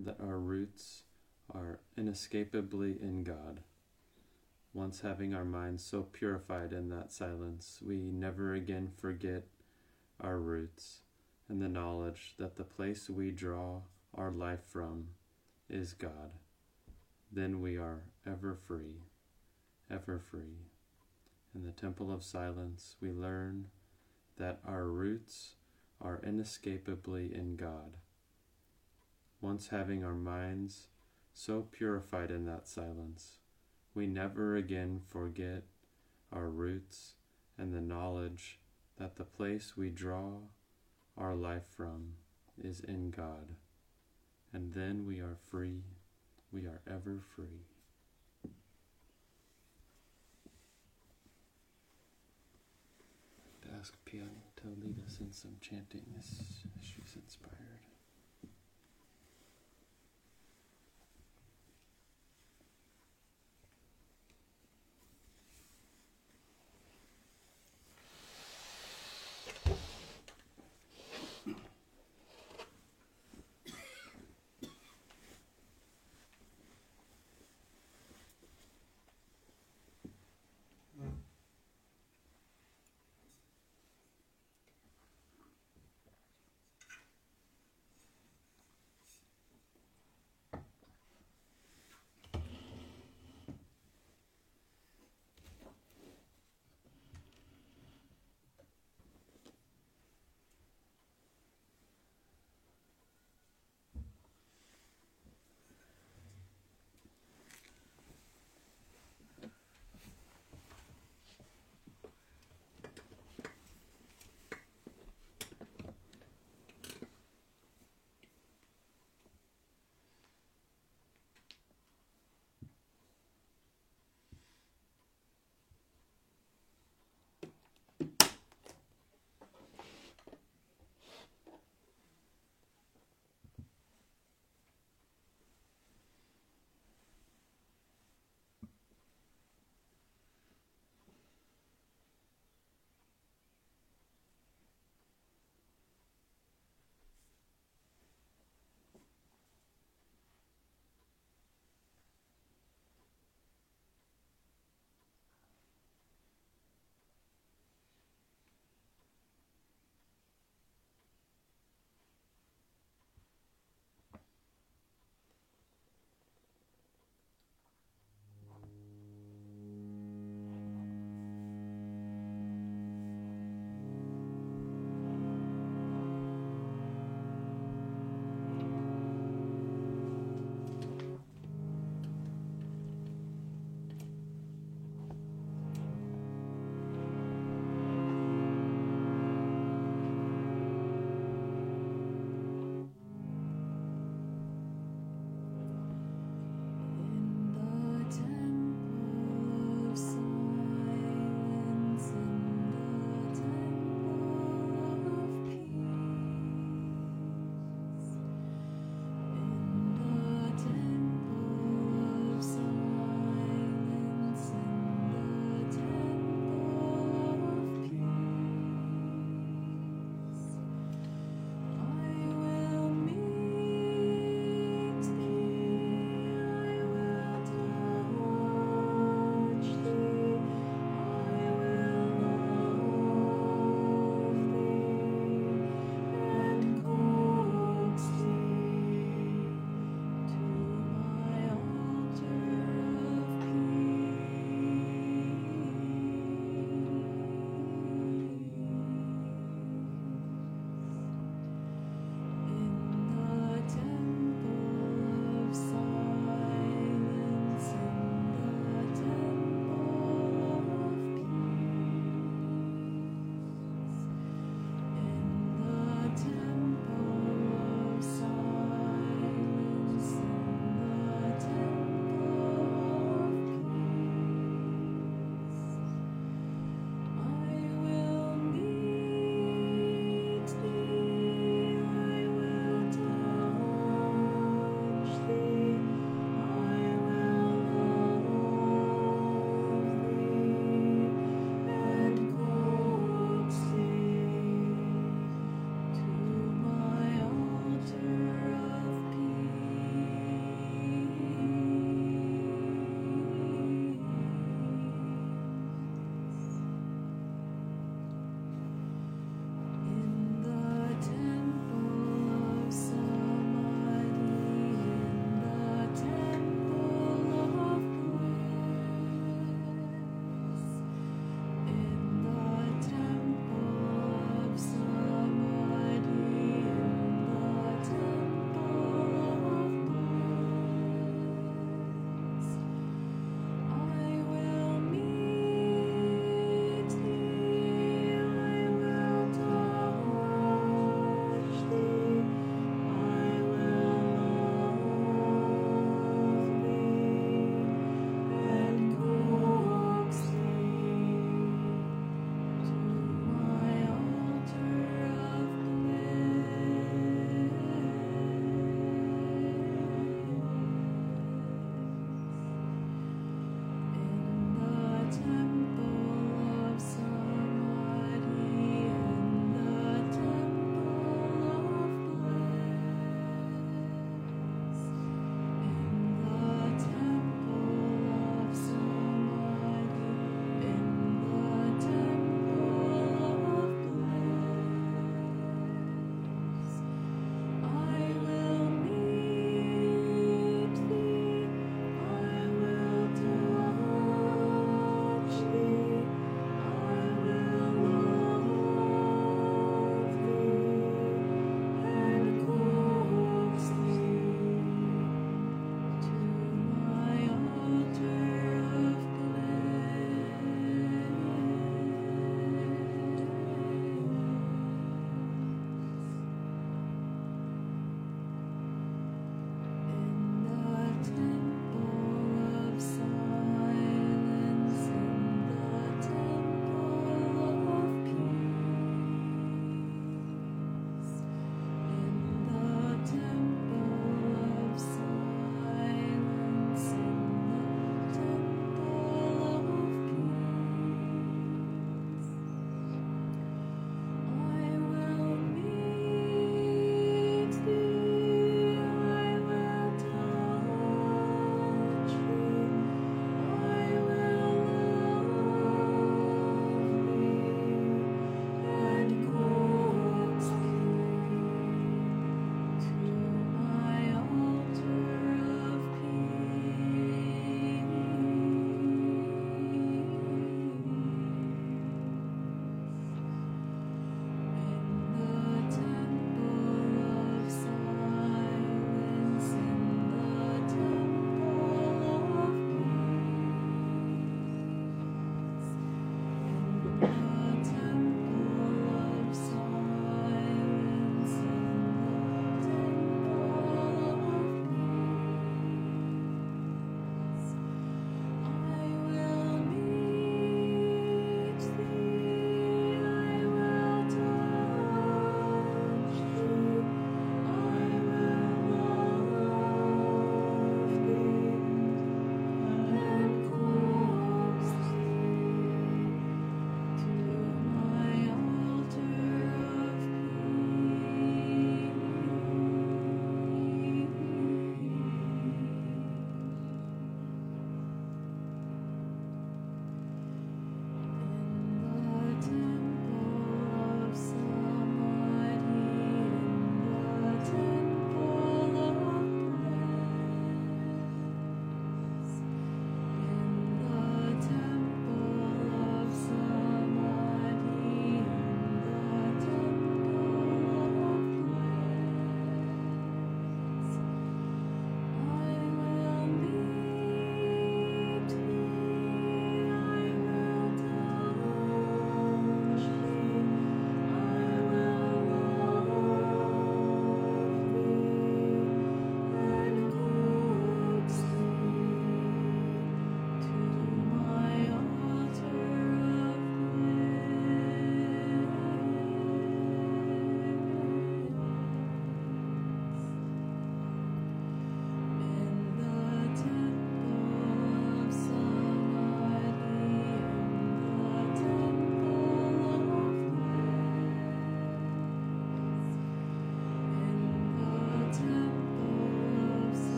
that our roots are inescapably in God. Once having our minds so purified in that silence, we never again forget our roots and the knowledge that the place we draw our life from is God. Then we are ever free, ever free. In the temple of silence, we learn that our roots are inescapably in God. Once having our minds so purified in that silence, we never again forget our roots and the knowledge that the place we draw our life from is in God. And then we are free, we are ever free. To ask Pia to lead us in some chanting as she's inspired.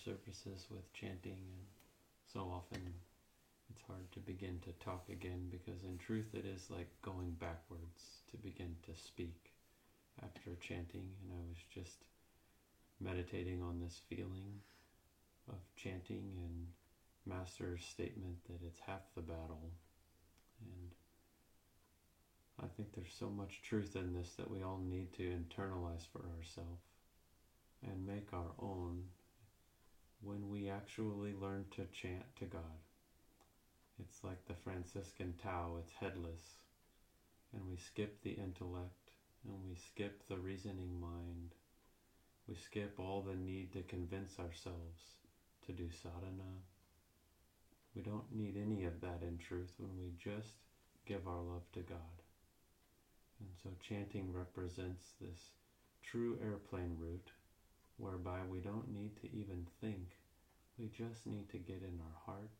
services with chanting, and so often it's hard to begin to talk again, because in truth it is like going backwards to begin to speak after chanting. And I was just meditating on this feeling of chanting and Master's statement that it's half the battle. And I think there's so much truth in this that we all need to internalize for ourselves and make our own when we actually learn to chant to God. It's like the Franciscan Tao, it's headless, and we skip the intellect, and we skip the reasoning mind. We skip all the need to convince ourselves to do sadhana. We don't need any of that in truth when we just give our love to God. And so chanting represents this true airplane route whereby we don't need to even think. We just need to get in our hearts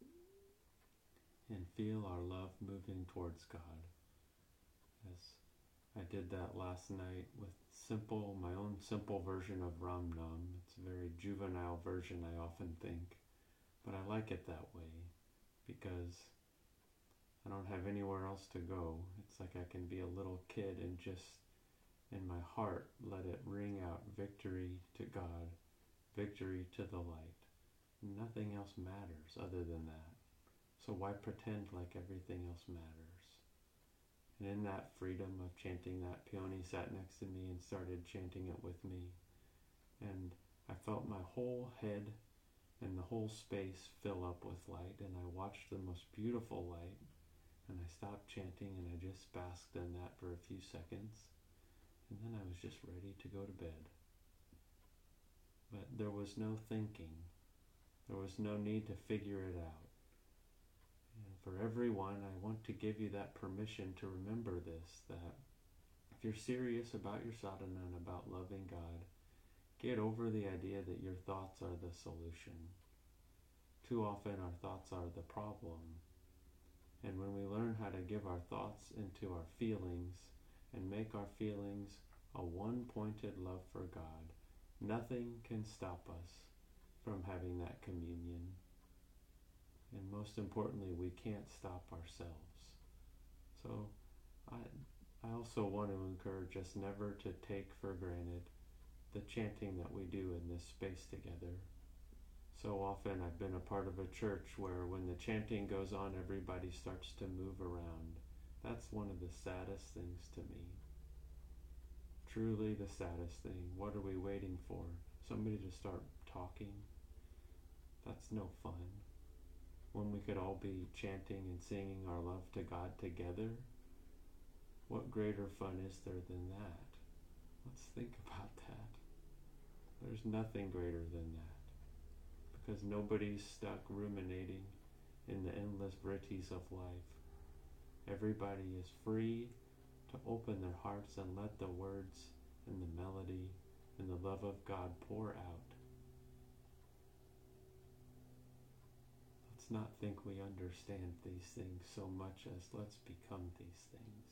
and feel our love moving towards God. As I did that last night with my own simple version of Ram Nam. It's a very juvenile version, I often think, but I like it that way because I don't have anywhere else to go. It's like I can be a little kid and just in my heart let it ring out victory to God, victory to the light. Nothing else matters other than that. So why pretend like everything else matters? And in that freedom of chanting that, Peony sat next to me and started chanting it with me. And I felt my whole head and the whole space fill up with light, and I watched the most beautiful light, and I stopped chanting and I just basked in that for a few seconds, and then I was just ready to go to bed. But there was no thinking. There was no need to figure it out. And for everyone, I want to give you that permission to remember this, that if you're serious about your sadhana and about loving God, get over the idea that your thoughts are the solution. Too often our thoughts are the problem. And when we learn how to give our thoughts into our feelings and make our feelings a one-pointed love for God, nothing can stop us from having that communion. And most importantly, we can't stop ourselves. So I also want to encourage us never to take for granted the chanting that we do in this space together. So often I've been a part of a church where when the chanting goes on, everybody starts to move around. That's one of the saddest things to me. Truly the saddest thing. What are we waiting for? Somebody to start talking? That's no fun. When we could all be chanting and singing our love to God together, what greater fun is there than that? Let's think about that. There's nothing greater than that, because nobody's stuck ruminating in the endless vrittis of life. Everybody is free to open their hearts and let the words and the melody and the love of God pour out. Let's not think we understand these things so much as let's become these things.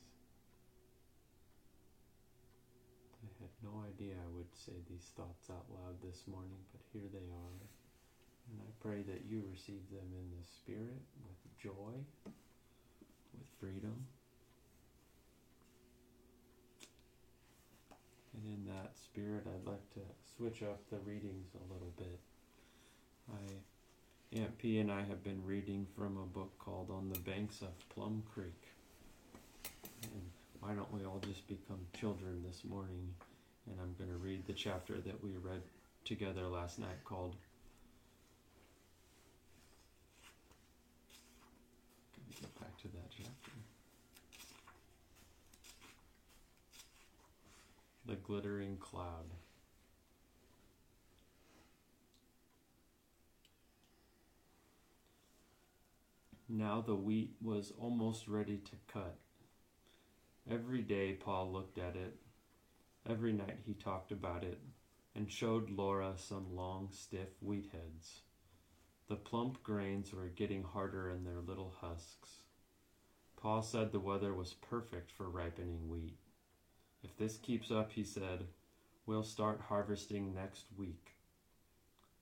I had no idea I would say these thoughts out loud this morning, but here they are. And I pray that you receive them in the Spirit with joy, with freedom. And in that spirit, I'd like to switch up the readings a little bit. Aunt P and I have been reading from a book called On the Banks of Plum Creek. And why don't we all just become children this morning? And I'm going to read the chapter that we read together last night called get back to that chapter. The Glittering Cloud. Now the wheat was almost ready to cut. Every day Paul looked at it. Every night he talked about it and showed Laura some long, stiff wheat heads. The plump grains were getting harder in their little husks. Paul said the weather was perfect for ripening wheat. If this keeps up, he said, we'll start harvesting next week.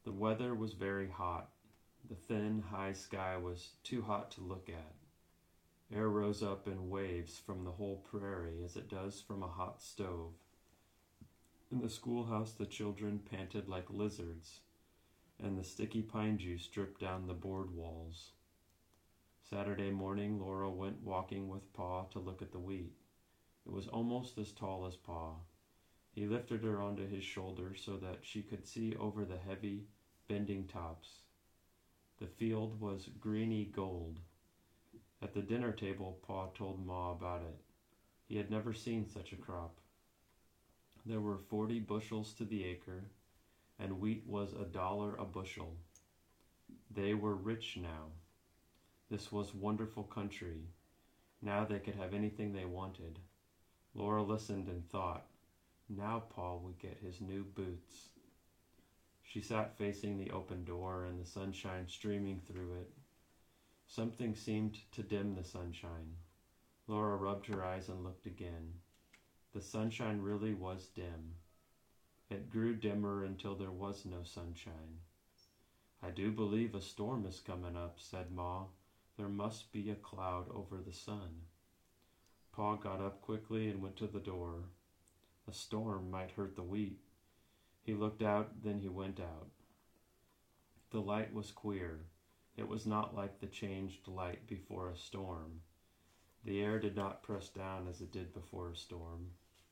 The weather was very hot. The thin, high sky was too hot to look at. Air rose up in waves from the whole prairie as it does from a hot stove. In the schoolhouse the children panted like lizards, and the sticky pine juice dripped down the board walls. Saturday morning Laura went walking with Pa to look at the wheat. It was almost as tall as Pa. He lifted her onto his shoulder so that she could see over the heavy, bending tops. The field was greeny gold. At the dinner table, Pa told Ma about it. He had never seen such a crop. There were 40 bushels to the acre, and wheat was $1 a bushel. They were rich now. This was wonderful country. Now they could have anything they wanted. Laura listened and thought, now Pa would get his new boots. She sat facing the open door and the sunshine streaming through it. Something seemed to dim the sunshine. Laura rubbed her eyes and looked again. The sunshine really was dim. It grew dimmer until there was no sunshine. I do believe a storm is coming up, said Ma. There must be a cloud over the sun. Pa got up quickly and went to the door. A storm might hurt the wheat. He looked out, then he went out. The light was queer. It was not like the changed light before a storm. The air did not press down as it did before a storm.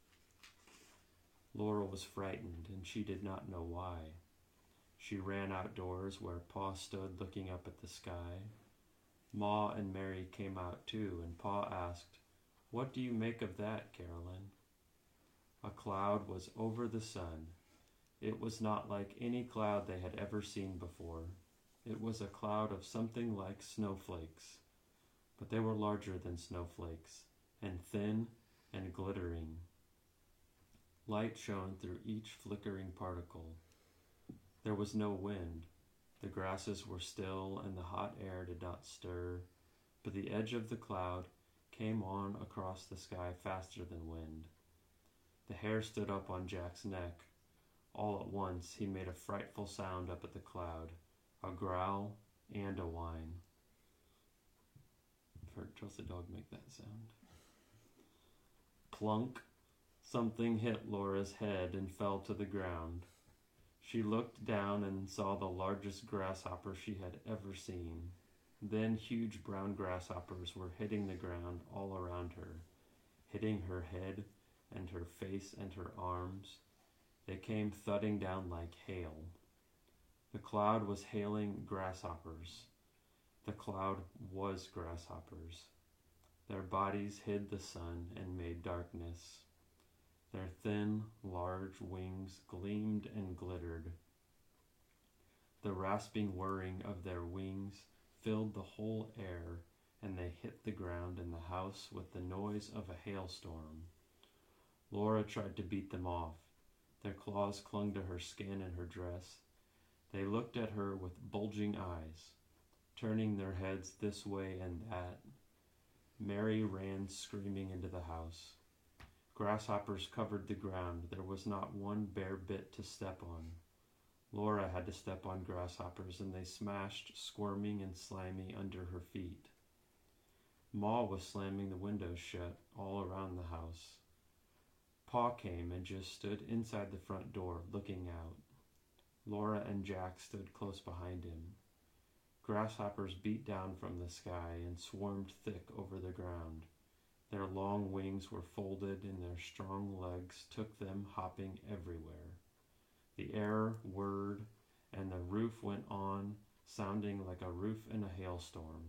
Laura was frightened, and she did not know why. She ran outdoors where Pa stood looking up at the sky. Ma and Mary came out too, and Pa asked, "What do you make of that, Carolyn?" A cloud was over the sun. It was not like any cloud they had ever seen before. It was a cloud of something like snowflakes, but they were larger than snowflakes, and thin and glittering. Light shone through each flickering particle. There was no wind. The grasses were still, and the hot air did not stir, but the edge of the cloud came on across the sky faster than wind. The hair stood up on Jack's neck. All at once he made a frightful sound up at the cloud, a growl and a whine. I've heard Trust the Dog make that sound. Plunk! Something hit Laura's head and fell to the ground. She looked down and saw the largest grasshopper she had ever seen. Then huge brown grasshoppers were hitting the ground all around her, hitting her head and her face and her arms. They came thudding down like hail. The cloud was hailing grasshoppers. The cloud was grasshoppers. Their bodies hid the sun and made darkness. Their thin, large wings gleamed and glittered. The rasping whirring of their wings filled the whole air, and they hit the ground and the house with the noise of a hailstorm. Laura tried to beat them off. Their claws clung to her skin and her dress. They looked at her with bulging eyes, turning their heads this way and that. Mary ran screaming into the house. Grasshoppers covered the ground. There was not one bare bit to step on. Laura had to step on grasshoppers, and they smashed, squirming and slimy, under her feet. Ma was slamming the windows shut all around the house. Pa came and just stood inside the front door, looking out. Laura and Jack stood close behind him. Grasshoppers beat down from the sky and swarmed thick over the ground. Their long wings were folded, and their strong legs took them hopping everywhere. The air whirred, and the roof went on, sounding like a roof in a hailstorm.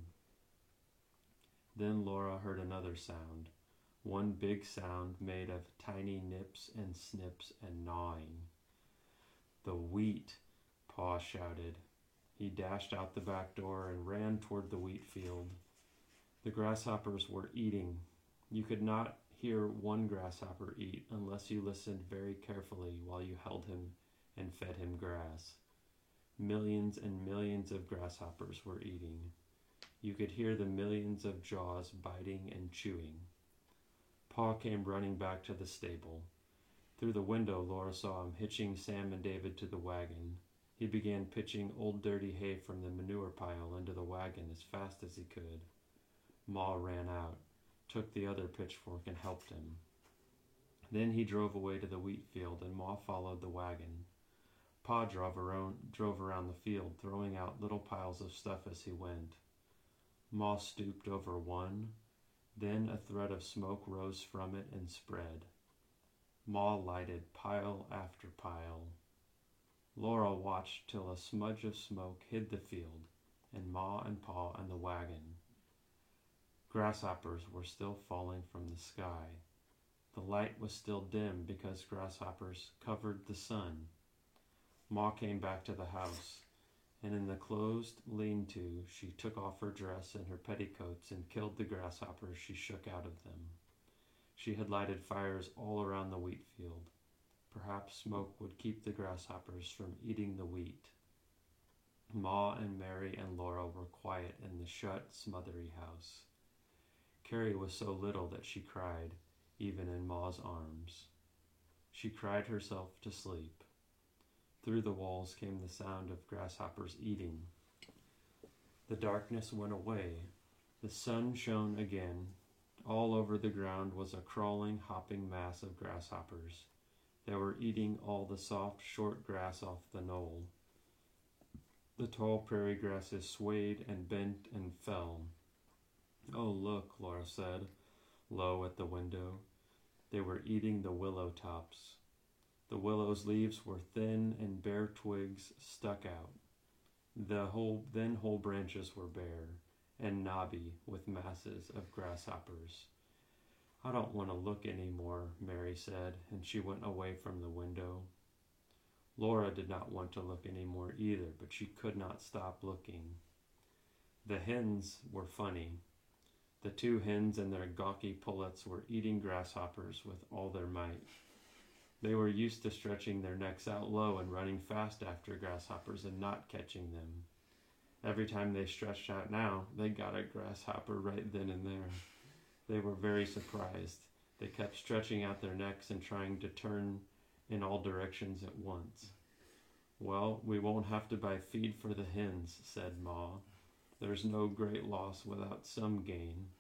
Then Laura heard another sound, one big sound made of tiny nips and snips and gnawing. "The wheat," Pa shouted. He dashed out the back door and ran toward the wheat field. The grasshoppers were eating. You could not hear one grasshopper eat unless you listened very carefully while you held him and fed him grass. Millions and millions of grasshoppers were eating. You could hear the millions of jaws biting and chewing. Pa came running back to the stable. Through the window, Laura saw him hitching Sam and David to the wagon. He began pitching old dirty hay from the manure pile into the wagon as fast as he could. Ma ran out, took the other pitchfork, and helped him. Then he drove away to the wheat field, and Ma followed the wagon. Pa drove around the field, throwing out little piles of stuff as he went. Ma stooped over one, then a thread of smoke rose from it and spread. Ma lighted pile after pile. Laura watched till a smudge of smoke hid the field, and Ma and Pa and the wagon. Grasshoppers were still falling from the sky. The light was still dim because grasshoppers covered the sun. Ma came back to the house, and in the closed lean-to she took off her dress and her petticoats and killed the grasshoppers she shook out of them. She had lighted fires all around the wheat field. Perhaps smoke would keep the grasshoppers from eating the wheat. Ma and Mary and Laura were quiet in the shut, smothery house. Carrie was so little that she cried, even in Ma's arms. She cried herself to sleep. Through the walls came the sound of grasshoppers eating. The darkness went away. The sun shone again. All over the ground was a crawling, hopping mass of grasshoppers. They were eating all the soft, short grass off the knoll. The tall prairie grasses swayed and bent and fell. "Oh, look," Laura said, low at the window. They were eating the willow tops. The willow's leaves were thin and bare twigs stuck out. Whole branches were bare and knobby with masses of grasshoppers. "I don't want to look any more," Mary said, and she went away from the window. Laura did not want to look any more either, but she could not stop looking. The hens were funny. The two hens and their gawky pullets were eating grasshoppers with all their might. They were used to stretching their necks out low and running fast after grasshoppers and not catching them. Every time they stretched out now, they got a grasshopper right then and there. They were very surprised. They kept stretching out their necks and trying to turn in all directions at once. "Well, we won't have to buy feed for the hens," said Ma. "There's no great loss without some gain."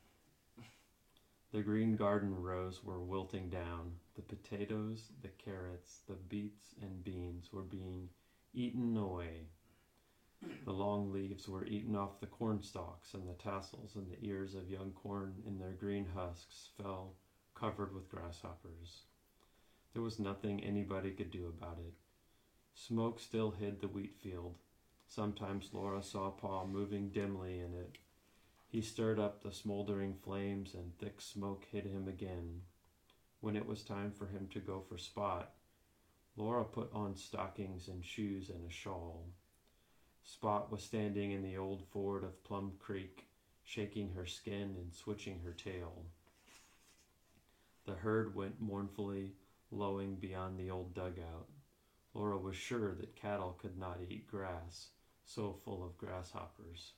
The green garden rows were wilting down. The potatoes, the carrots, the beets and beans were being eaten away. The long leaves were eaten off the corn stalks, and the tassels and the ears of young corn in their green husks fell covered with grasshoppers. There was nothing anybody could do about it. Smoke still hid the wheat field. Sometimes Laura saw Pa moving dimly in it. He stirred up the smoldering flames, and thick smoke hid him again. When it was time for him to go for Spot, Laura put on stockings and shoes and a shawl. Spot was standing in the old ford of Plum Creek, shaking her skin and switching her tail. The herd went mournfully lowing beyond the old dugout. Laura was sure that cattle could not eat grass, so full of grasshoppers.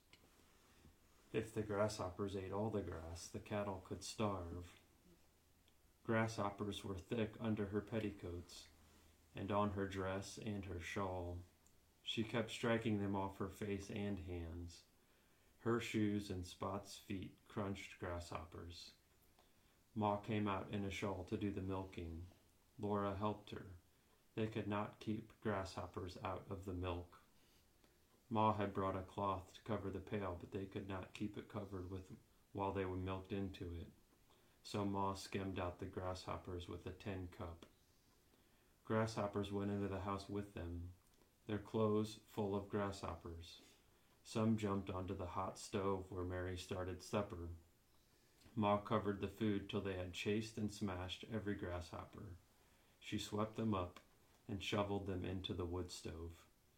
If the grasshoppers ate all the grass, the cattle could starve. Grasshoppers were thick under her petticoats, and on her dress and her shawl. She kept striking them off her face and hands. Her shoes and Spot's feet crunched grasshoppers. Ma came out in a shawl to do the milking. Laura helped her. They could not keep grasshoppers out of the milk. Ma had brought a cloth to cover the pail, but they could not keep it covered while they were milked into it. So Ma skimmed out the grasshoppers with a tin cup. Grasshoppers went into the house with them, their clothes full of grasshoppers. Some jumped onto the hot stove where Mary started supper. Ma covered the food till they had chased and smashed every grasshopper. She swept them up and shoveled them into the wood stove.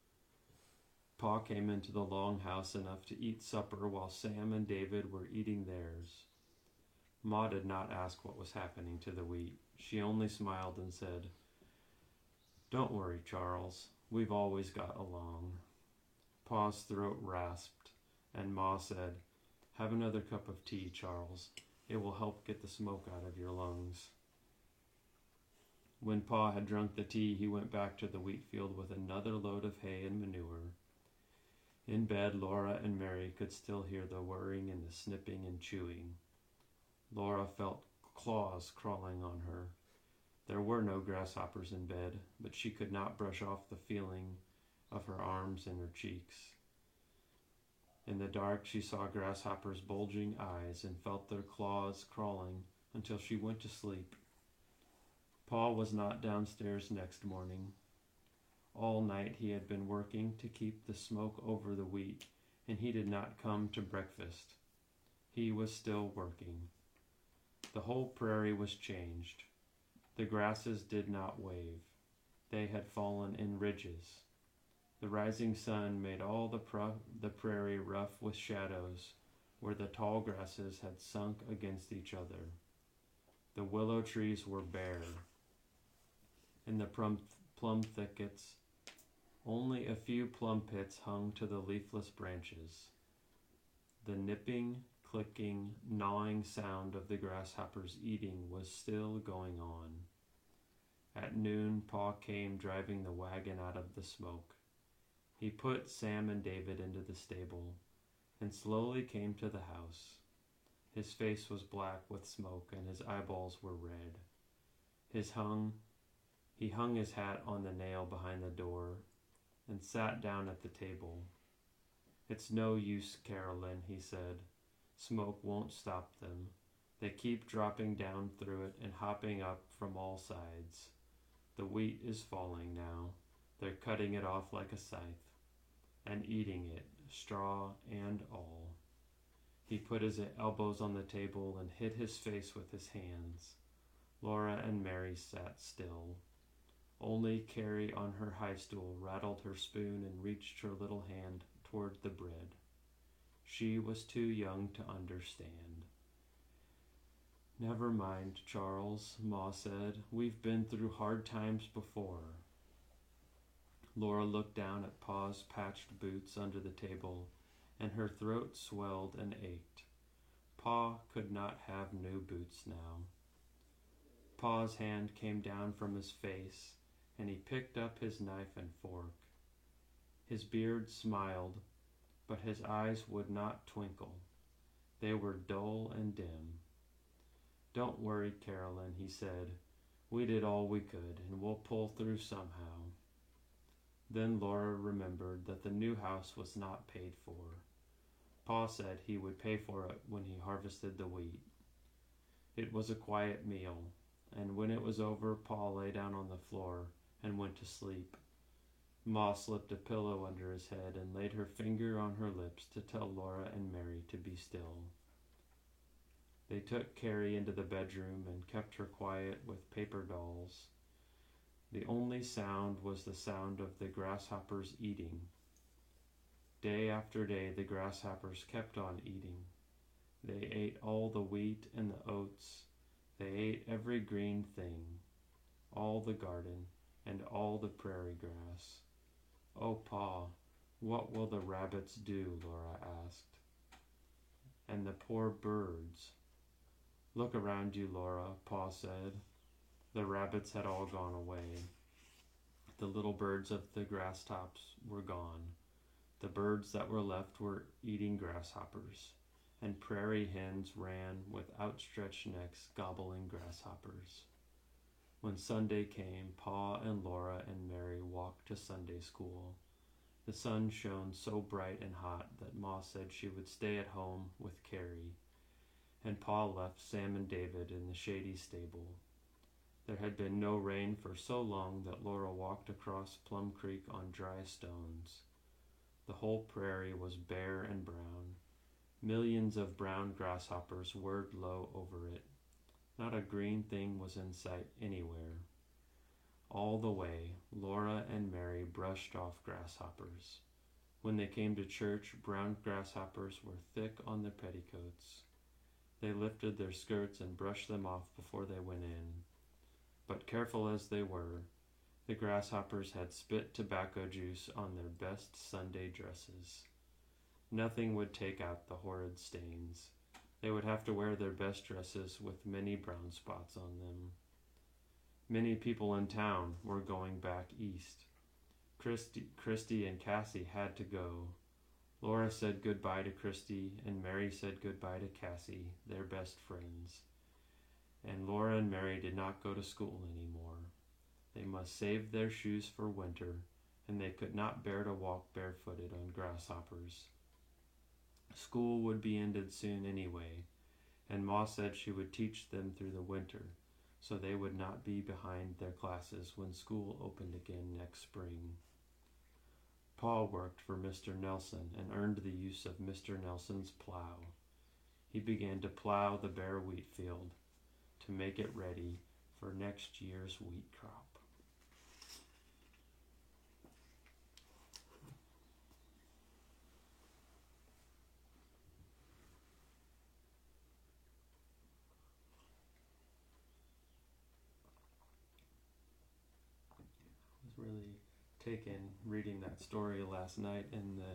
Pa came into the long house enough to eat supper while Sam and David were eating theirs. Ma did not ask what was happening to the wheat. She only smiled and said, "Don't worry, Charles. We've always got along." Pa's throat rasped, and Ma said, "Have another cup of tea, Charles. It will help get the smoke out of your lungs." When Pa had drunk the tea, he went back to the wheat field with another load of hay and manure. In bed, Laura and Mary could still hear the whirring and the snipping and chewing. Laura felt claws crawling on her. There were no grasshoppers in bed, but she could not brush off the feeling of her arms and her cheeks. In the dark, she saw grasshoppers' bulging eyes and felt their claws crawling until she went to sleep. Paul was not downstairs next morning. All night he had been working to keep the smoke over the wheat, and he did not come to breakfast. He was still working. The whole prairie was changed. The grasses did not wave. They had fallen in ridges. The rising sun made all the prairie rough with shadows where the tall grasses had sunk against each other. The willow trees were bare. In the plum thickets, only a few plum pits hung to the leafless branches. The nipping, clicking, gnawing sound of the grasshoppers eating was still going on. At noon, Pa came driving the wagon out of the smoke. He put Sam and David into the stable and slowly came to the house. His face was black with smoke and his eyeballs were red. He hung his hat on the nail behind the door and sat down at the table. "It's no use, Carolyn," he said. "Smoke won't stop them. They keep dropping down through it and hopping up from all sides. The wheat is falling now. They're cutting it off like a scythe and eating it, straw and all." He put his elbows on the table and hid his face with his hands. Laura and Mary sat still. Only Carrie on her high stool rattled her spoon and reached her little hand toward the bread. She was too young to understand. "Never mind, Charles," Ma said. "We've been through hard times before." Laura looked down at Pa's patched boots under the table, and her throat swelled and ached. Pa could not have new boots now. Pa's hand came down from his face, and he picked up his knife and fork. His beard smiled, but his eyes would not twinkle. They were dull and dim. "Don't worry, Carolyn," he said. "We did all we could, and we'll pull through somehow." Then Laura remembered that the new house was not paid for. Pa said he would pay for it when he harvested the wheat. It was a quiet meal, and when it was over, Pa lay down on the floor and went to sleep. Ma slipped a pillow under his head and laid her finger on her lips to tell Laura and Mary to be still. They took Carrie into the bedroom and kept her quiet with paper dolls. The only sound was the sound of the grasshoppers eating. Day after day the grasshoppers kept on eating. They ate all the wheat and the oats. They ate every green thing, all the garden, and all the prairie grass. "Oh, Pa, what will the rabbits do?" Laura asked. "And the poor birds." "Look around you, Laura," Pa said. The rabbits had all gone away. The little birds of the grass tops were gone. The birds that were left were eating grasshoppers, and prairie hens ran with outstretched necks gobbling grasshoppers. When Sunday came, Pa and Laura and Mary walked to Sunday school. The sun shone so bright and hot that Ma said she would stay at home with Carrie, and Pa left Sam and David in the shady stable. There had been no rain for so long that Laura walked across Plum Creek on dry stones. The whole prairie was bare and brown. Millions of brown grasshoppers whirred low over it. Not a green thing was in sight anywhere. All the way, Laura and Mary brushed off grasshoppers. When they came to church, brown grasshoppers were thick on their petticoats. They lifted their skirts and brushed them off before they went in. But careful as they were, the grasshoppers had spit tobacco juice on their best Sunday dresses. Nothing would take out the horrid stains. They would have to wear their best dresses with many brown spots on them. Many people in town were going back east. Christy and Cassie had to go. Laura said goodbye to Christy, and Mary said goodbye to Cassie, their best friends. And Laura and Mary did not go to school anymore. They must save their shoes for winter, and they could not bear to walk barefooted on grasshoppers. School would be ended soon anyway, and Ma said she would teach them through the winter, so they would not be behind their classes when school opened again next spring. Paul worked for Mr. Nelson and earned the use of Mr. Nelson's plow. He began to plow the bare wheat field to make it ready for next year's wheat crop. I was really taken reading that story last night and the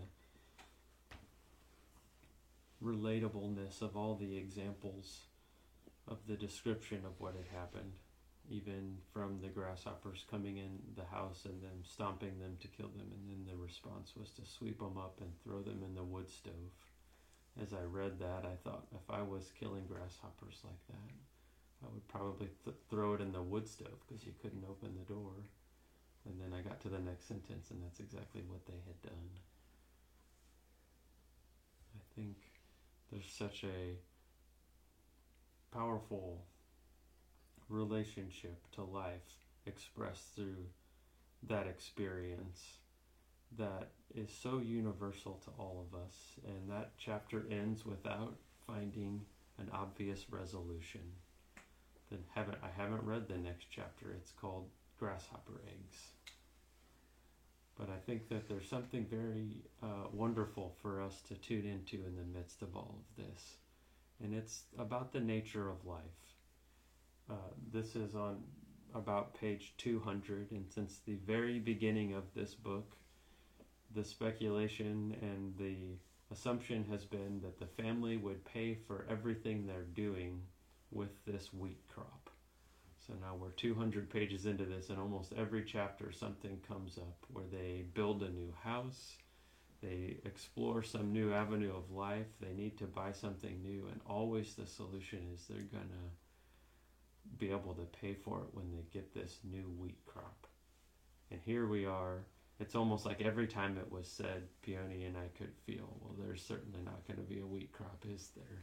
relatableness of all the examples of the description of what had happened, even from the grasshoppers coming in the house and them stomping them to kill them, and then the response was to sweep them up and throw them in the wood stove. As I read that, I thought, if I was killing grasshoppers like that, I would probably throw it in the wood stove because you couldn't open the door. And then I got to the next sentence, and that's exactly what they had done. I think there's such a powerful relationship to life expressed through that experience that is so universal to all of us. And that chapter ends without finding an obvious resolution. I haven't read the next chapter. It's called Grasshopper Eggs. But I think that there's something very wonderful for us to tune into in the midst of all of this. And it's about the nature of life. This is on about page 200, and since the very beginning of this book, the speculation and the assumption has been that the family would pay for everything they're doing with this wheat crop. So now we're 200 pages into this, and almost every chapter something comes up where they build a new house, they explore some new avenue of life, they need to buy something new, and always the solution is they're going to be able to pay for it when they get this new wheat crop. And here we are. It's almost like every time it was said, Peony and I could feel, well, there's certainly not going to be a wheat crop, is there?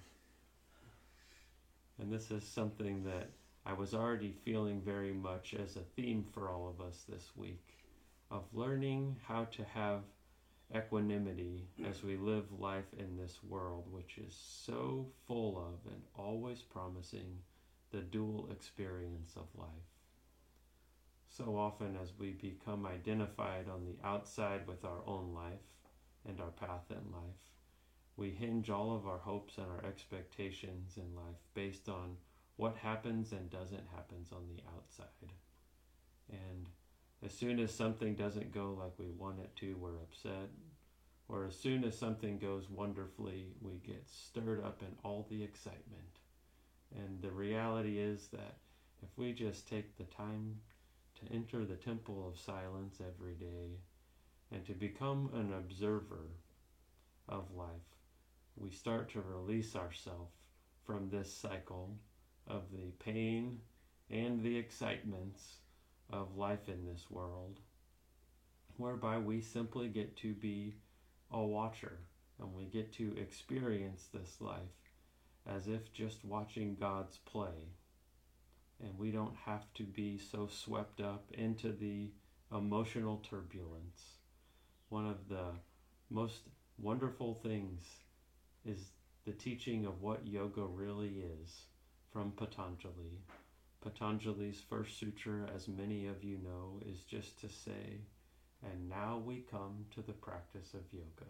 And this is something that I was already feeling very much as a theme for all of us this week, of learning how to have equanimity as we live life in this world, which is so full of and always promising the dual experience of life. So often as we become identified on the outside with our own life and our path in life, we hinge all of our hopes and our expectations in life based on what happens and doesn't happen on the outside. And as soon as something doesn't go like we want it to, we're upset. Or as soon as something goes wonderfully, we get stirred up in all the excitement. And the reality is that if we just take the time to enter the temple of silence every day and to become an observer of life, we start to release ourselves from this cycle of the pain and the excitements of life in this world, whereby we simply get to be a watcher and we get to experience this life as if just watching God's play. And we don't have to be so swept up into the emotional turbulence. One of the most wonderful things is the teaching of what yoga really is from Patanjali. Patanjali's first sutra, as many of you know, is just to say, and now we come to the practice of yoga.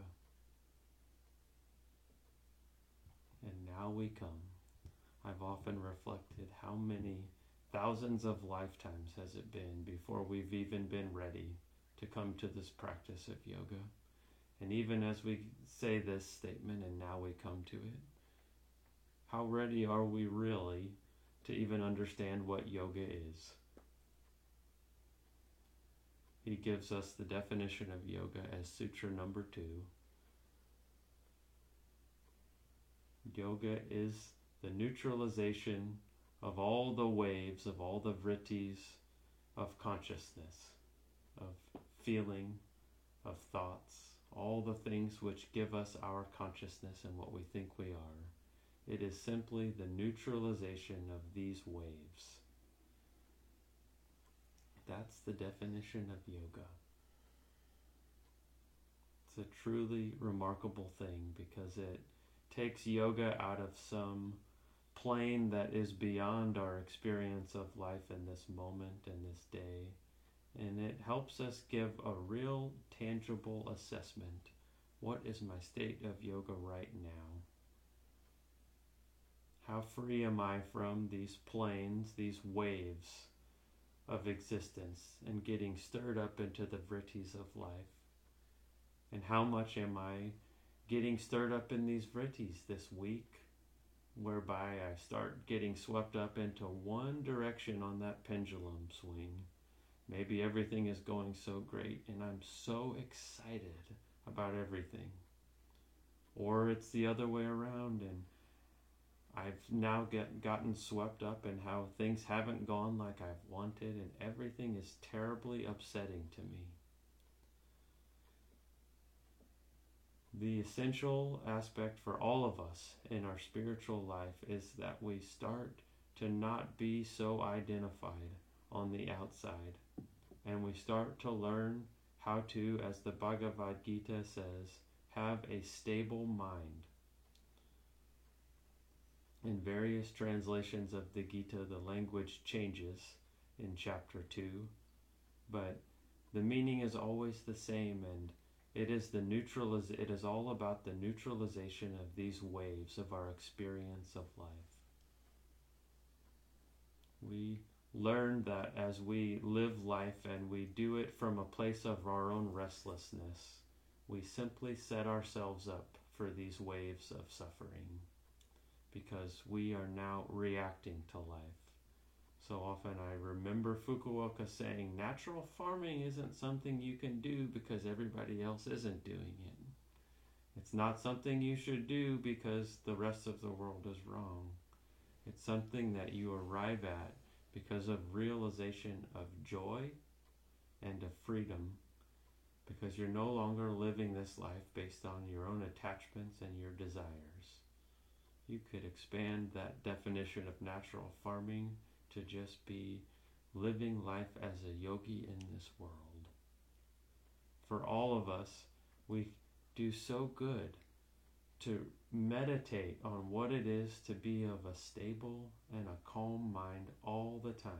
And now we come. I've often reflected how many thousands of lifetimes has it been before we've even been ready to come to this practice of yoga. And even as we say this statement, and now we come to it, how ready are we really to even understand what yoga is? he gives us the definition of yoga as Sutra number 2. Yoga is the neutralization of all the waves, of all the vrittis of consciousness, of feeling, of thoughts, all the things which give us our consciousness and what we think we are. It is simply the neutralization of these waves. That's the definition of yoga. It's a truly remarkable thing because it takes yoga out of some plane that is beyond our experience of life in this moment and this day. And it helps us give a real tangible assessment. What is my state of yoga right now? How free am I from these planes, these waves of existence, and getting stirred up into the vrittis of life? And how much am I getting stirred up in these vrittis this week, whereby I start getting swept up into one direction on that pendulum swing? Maybe everything is going so great and I'm so excited about everything. Or it's the other way around and I've now gotten swept up in how things haven't gone like I've wanted and everything is terribly upsetting to me. The essential aspect for all of us in our spiritual life is that we start to not be so identified on the outside. And we start to learn how to, as the Bhagavad Gita says, have a stable mind. In various translations of the Gita, the language changes in chapter 2, but the meaning is always the same, and it is all about the neutralization of these waves of our experience of life. We learn that as we live life and we do it from a place of our own restlessness, we simply set ourselves up for these waves of suffering because we are now reacting to life. So often I remember Fukuoka saying, natural farming isn't something you can do because everybody else isn't doing it. It's not something you should do because the rest of the world is wrong. It's something that you arrive at because of realization of joy and of freedom, because you're no longer living this life based on your own attachments and your desires. You could expand that definition of natural farming to just be living life as a yogi in this world. For all of us, we do so good to meditate on what it is to be of a stable and a calm mind all the time.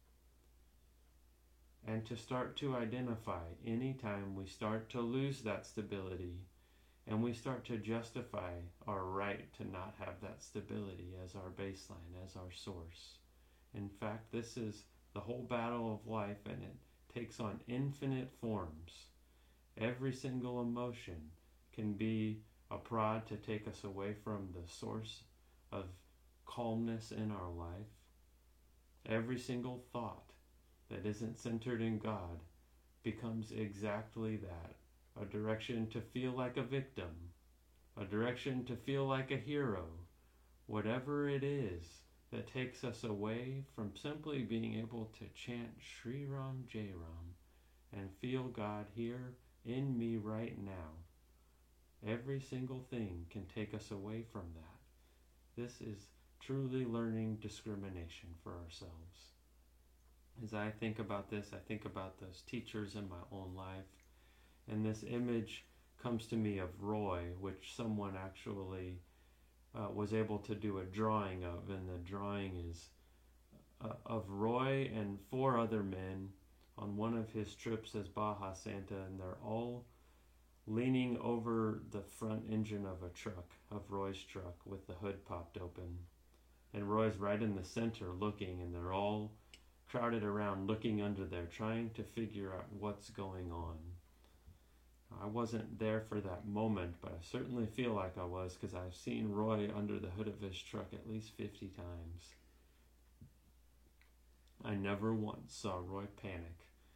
And to start to identify anytime we start to lose that stability and we start to justify our right to not have that stability as our baseline, as our source. In fact, this is the whole battle of life, and it takes on infinite forms. Every single emotion can be a prod to take us away from the source of calmness in our life. Every single thought that isn't centered in God becomes exactly that. A direction to feel like a victim. A direction to feel like a hero. Whatever it is that takes us away from simply being able to chant Sri Ram Jai Ram and feel God here in me right now. Every single thing can take us away from that. This is truly learning discrimination for ourselves. As I think about this, I think about those teachers in my own life, and this image comes to me of Roy, which someone actually was able to do a drawing of, and the drawing is of Roy and 4 other men on one of his trips as Baja Santa, and they're all leaning over the front engine of a truck, of Roy's truck, with the hood popped open. And Roy's right in the center looking, and they're all crowded around looking under there, trying to figure out what's going on. I wasn't there for that moment, but I certainly feel like I was, because I've seen Roy under the hood of his truck at least 50 times. I never once saw Roy panic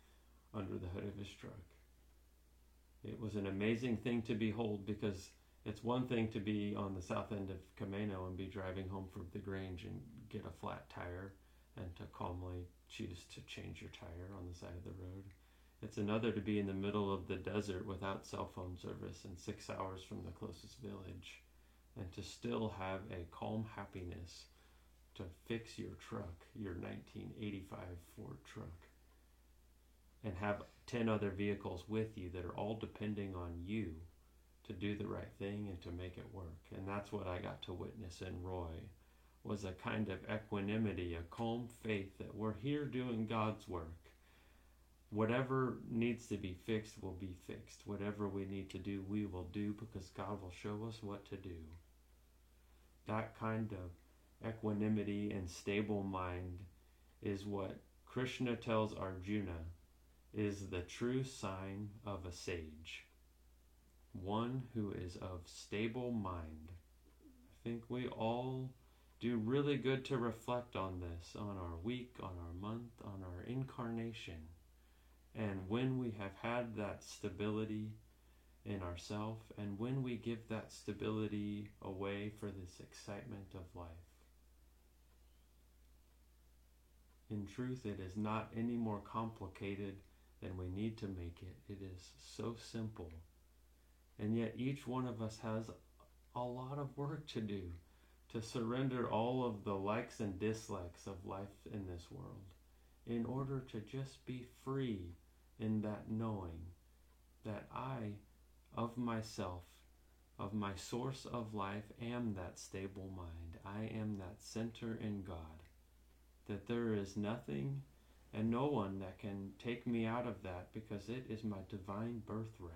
under the hood of his truck. It was an amazing thing to behold, because it's one thing to be on the south end of Camino and be driving home from the Grange and get a flat tire and to calmly choose to change your tire on the side of the road. It's another to be in the middle of the desert without cell phone service and 6 hours from the closest village, and to still have a calm happiness to fix your truck, your 1985 Ford truck, and have 10 other vehicles with you that are all depending on you to do the right thing and to make it work. And that's what I got to witness in Roy, was a kind of equanimity, a calm faith that we're here doing God's work. Whatever needs to be fixed will be fixed. Whatever we need to do, we will do, because God will show us what to do. That kind of equanimity and stable mind is what Krishna tells Arjuna is the true sign of a sage. One who is of stable mind. I think we all do really good to reflect on this, on our week, on our month, on our incarnation. And when we have had that stability in ourselves, and when we give that stability away for this excitement of life. In truth, it is not any more complicated than we need to make it. It is so simple. And yet each one of us has a lot of work to do to surrender all of the likes and dislikes of life in this world in order to just be free in that knowing that I, of myself, of my source of life, am that stable mind. I am that center in God. That there is nothing and no one that can take me out of that, because it is my divine birthright.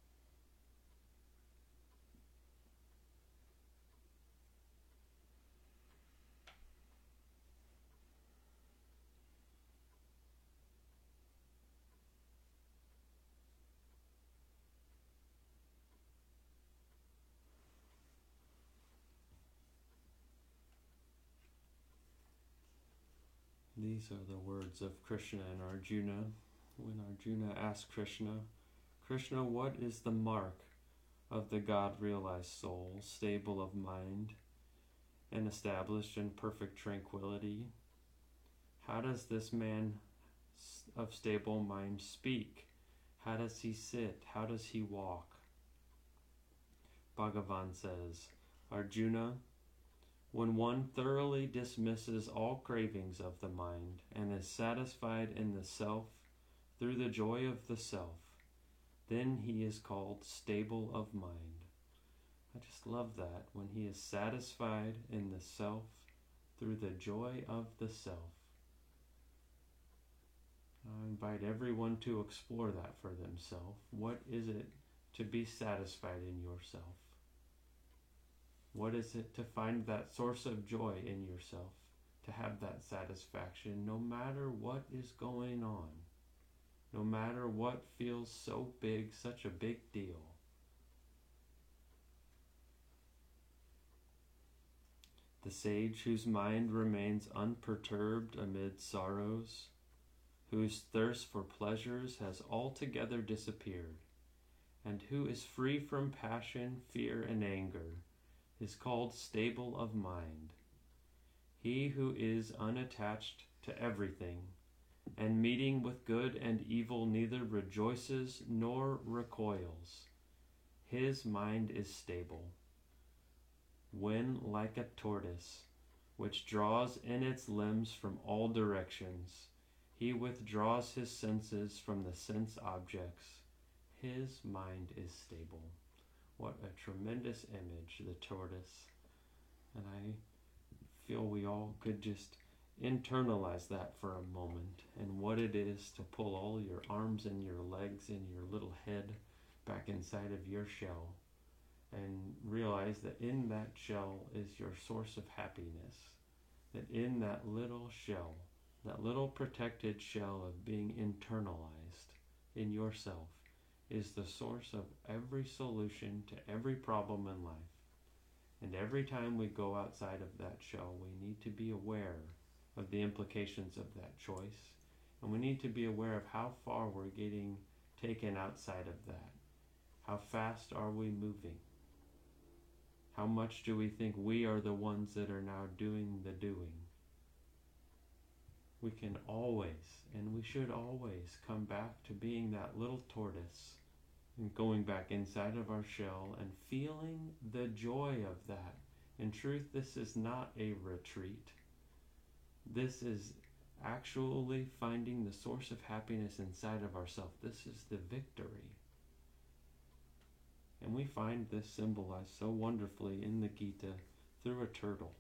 These are the words of Krishna and Arjuna. When Arjuna asked Krishna, Krishna, what is the mark of the God-realized soul, stable of mind and established in perfect tranquility? How does this man of stable mind speak? How does he sit? How does he walk? Bhagavan says, Arjuna, when one thoroughly dismisses all cravings of the mind and is satisfied in the self through the joy of the self, then he is called stable of mind. I just love that. When he is satisfied in the self through the joy of the self. I invite everyone to explore that for themselves. What is it to be satisfied in yourself? What is it to find that source of joy in yourself? To have that satisfaction no matter what is going on. No matter what feels so big, such a big deal. The sage whose mind remains unperturbed amid sorrows, whose thirst for pleasures has altogether disappeared, and who is free from passion, fear, and anger, is called stable of mind. He who is unattached to everything, and meeting with good and evil neither rejoices nor recoils, his mind is stable. When, like a tortoise, which draws in its limbs from all directions, he withdraws his senses from the sense objects, his mind is stable. What a tremendous image, the tortoise. And I feel we all could just internalize that for a moment, and what it is to pull all your arms and your legs and your little head back inside of your shell, and realize that in that shell is your source of happiness. That in that little shell, that little protected shell of being internalized in yourself, is the source of every solution to every problem in life. And every time we go outside of that shell, we need to be aware of the implications of that choice And we need to be aware of how far we're getting taken outside of that. How fast are we moving? How much do we think we are the ones that are now doing the doing? We can always, and we should always, come back to being that little tortoise and going back inside of our shell and feeling the joy of that. In truth, this is not a retreat. This is actually finding the source of happiness inside of ourselves. This is the victory. And we find this symbolized so wonderfully in the Gita through a turtle.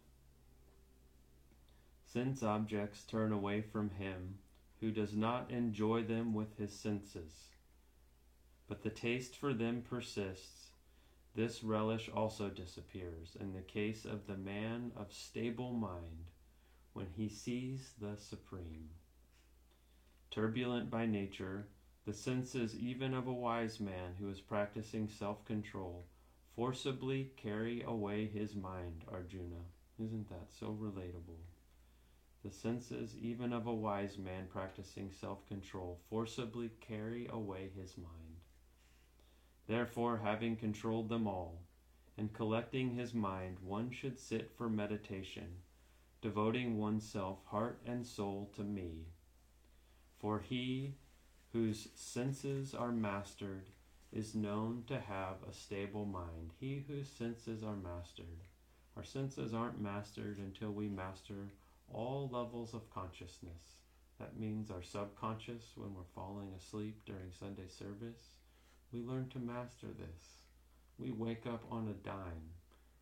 Since objects turn away from him who does not enjoy them with his senses, but the taste for them persists, this relish also disappears in the case of the man of stable mind when he sees the Supreme. Turbulent by nature, the senses even of a wise man who is practicing self-control forcibly carry away his mind, Arjuna. Isn't that so relatable? The senses even of a wise man practicing self-control forcibly carry away his mind. Therefore, having controlled them all, and collecting his mind, one should sit for meditation, devoting oneself heart and soul to me. For he whose senses are mastered is known to have a stable mind. He whose senses are mastered. Our senses aren't mastered until we master all levels of consciousness. That means our subconscious when we're falling asleep during Sunday service. We learn to master this. We wake up on a dime.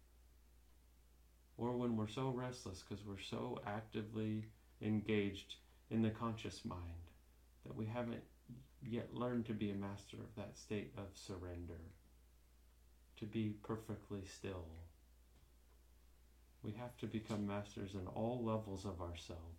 Or when we're so restless because we're so actively engaged in the conscious mind that we haven't yet learned to be a master of that state of surrender, to be perfectly still. We have to become masters in all levels of ourselves.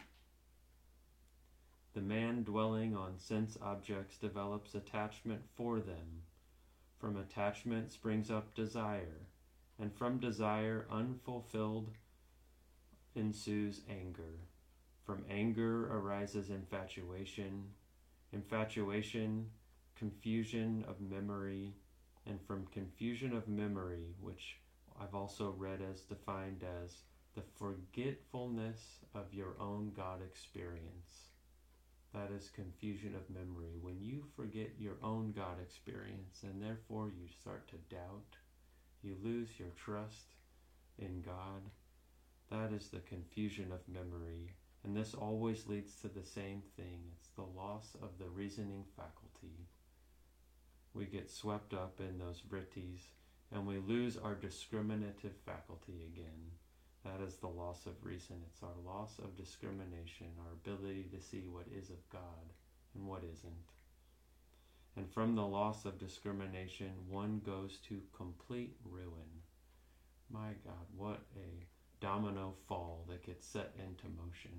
The man dwelling on sense objects develops attachment for them. From attachment springs up desire, and from desire unfulfilled ensues anger. From anger arises infatuation, infatuation, confusion of memory, and from confusion of memory, which I've also read as defined as the forgetfulness of your own God experience. That is confusion of memory. When you forget your own God experience and therefore you start to doubt, you lose your trust in God, that is the confusion of memory. And this always leads to the same thing. It's the loss of the reasoning faculty. We get swept up in those vrittis and we lose our discriminative faculty again. That is the loss of reason. It's our loss of discrimination, our ability to see what is of God and what isn't. And from the loss of discrimination, one goes to complete ruin. My God, what a domino fall that gets set into motion.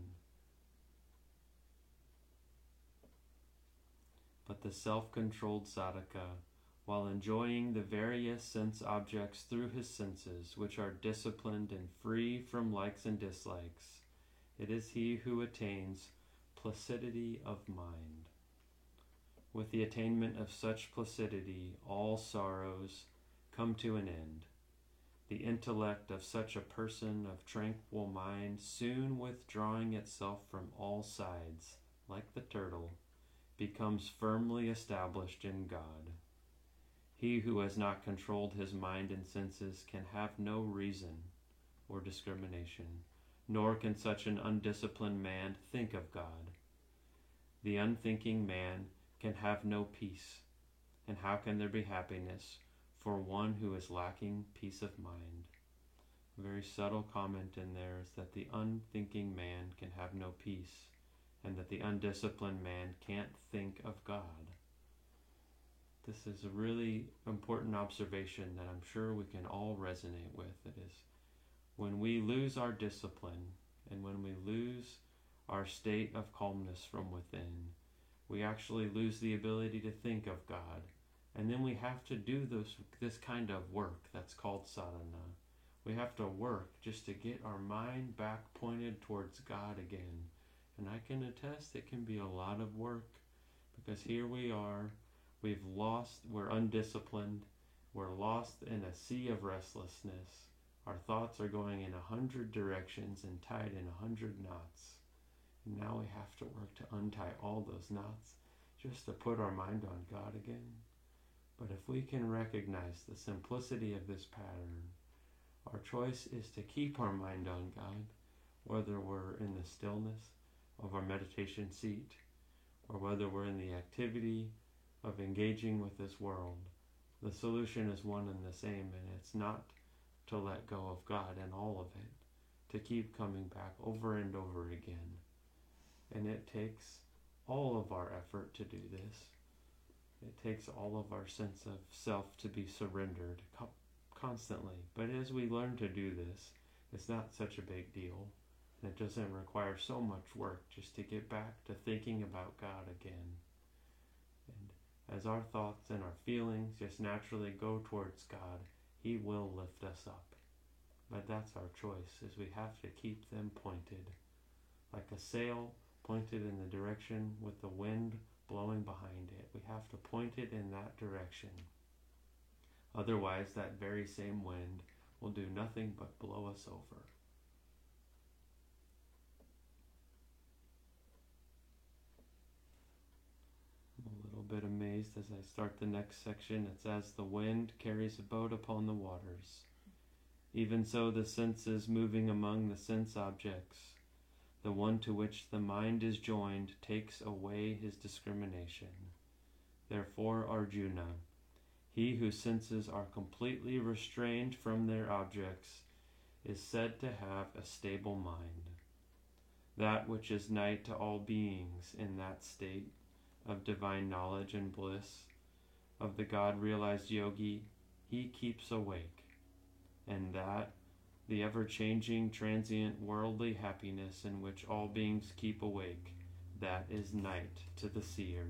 But the self-controlled sadhaka, while enjoying the various sense objects through his senses, which are disciplined and free from likes and dislikes, it is he who attains placidity of mind. With the attainment of such placidity, all sorrows come to an end. The intellect of such a person of tranquil mind, soon withdrawing itself from all sides, like the turtle, becomes firmly established in God. He who has not controlled his mind and senses can have no reason or discrimination, nor can such an undisciplined man think of God. The unthinking man can have no peace, and how can there be happiness for one who is lacking peace of mind? A very subtle comment in there is that the unthinking man can have no peace, and that the undisciplined man can't think of God. This is a really important observation that I'm sure we can all resonate with. It is when we lose our discipline and when we lose our state of calmness from within, we actually lose the ability to think of God. And then we have to do this kind of work that's called sadhana. We have to work just to get our mind back pointed towards God again. And I can attest it can be a lot of work, because here we are, we're undisciplined, we're lost in a sea of restlessness. Our thoughts are going in 100 directions and tied in 100 knots. And now we have to work to untie all those knots just to put our mind on God again. But if we can recognize the simplicity of this pattern, our choice is to keep our mind on God, whether we're in the stillness of our meditation seat, or whether we're in the activity of engaging with this world. The solution is one and the same, and it's not to let go of God and all of it, to keep coming back over and over again. And it takes all of our effort to do this. It takes all of our sense of self to be surrendered constantly. But as we learn to do this, it's not such a big deal. And it doesn't require so much work just to get back to thinking about God again. And as our thoughts and our feelings just naturally go towards God, He will lift us up. But that's our choice, is we have to keep them pointed. Like a sail pointed in the direction with the wind blowing behind it. We have to point it in that direction. Otherwise, that very same wind will do nothing but blow us over. I'm a little bit amazed as I start the next section. It's as the wind carries a boat upon the waters. Even so the senses moving among the sense objects, the one to which the mind is joined takes away his discrimination. Therefore, Arjuna, he whose senses are completely restrained from their objects is said to have a stable mind. That which is night to all beings in that state of divine knowledge and bliss, of the God-realized yogi, he keeps awake, and that the ever-changing, transient, worldly happiness in which all beings keep awake, that is night to the seer.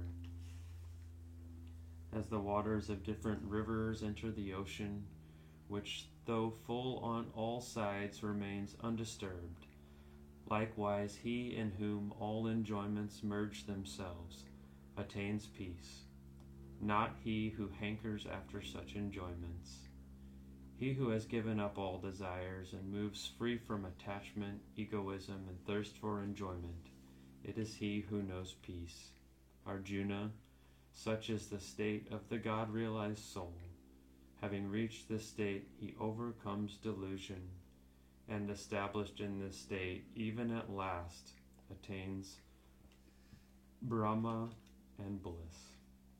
As the waters of different rivers enter the ocean, which, though full on all sides, remains undisturbed, likewise he in whom all enjoyments merge themselves attains peace, not he who hankers after such enjoyments. He who has given up all desires and moves free from attachment, egoism, and thirst for enjoyment, it is he who knows peace. Arjuna, such is the state of the God-realized soul. Having reached this state, he overcomes delusion, and established in this state, even at last, attains Brahma and bliss.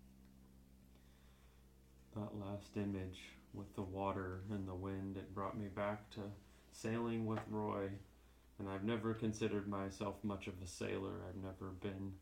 That last image with the water and the wind, it brought me back to sailing with Roy. And I've never considered myself much of a sailor. I've never been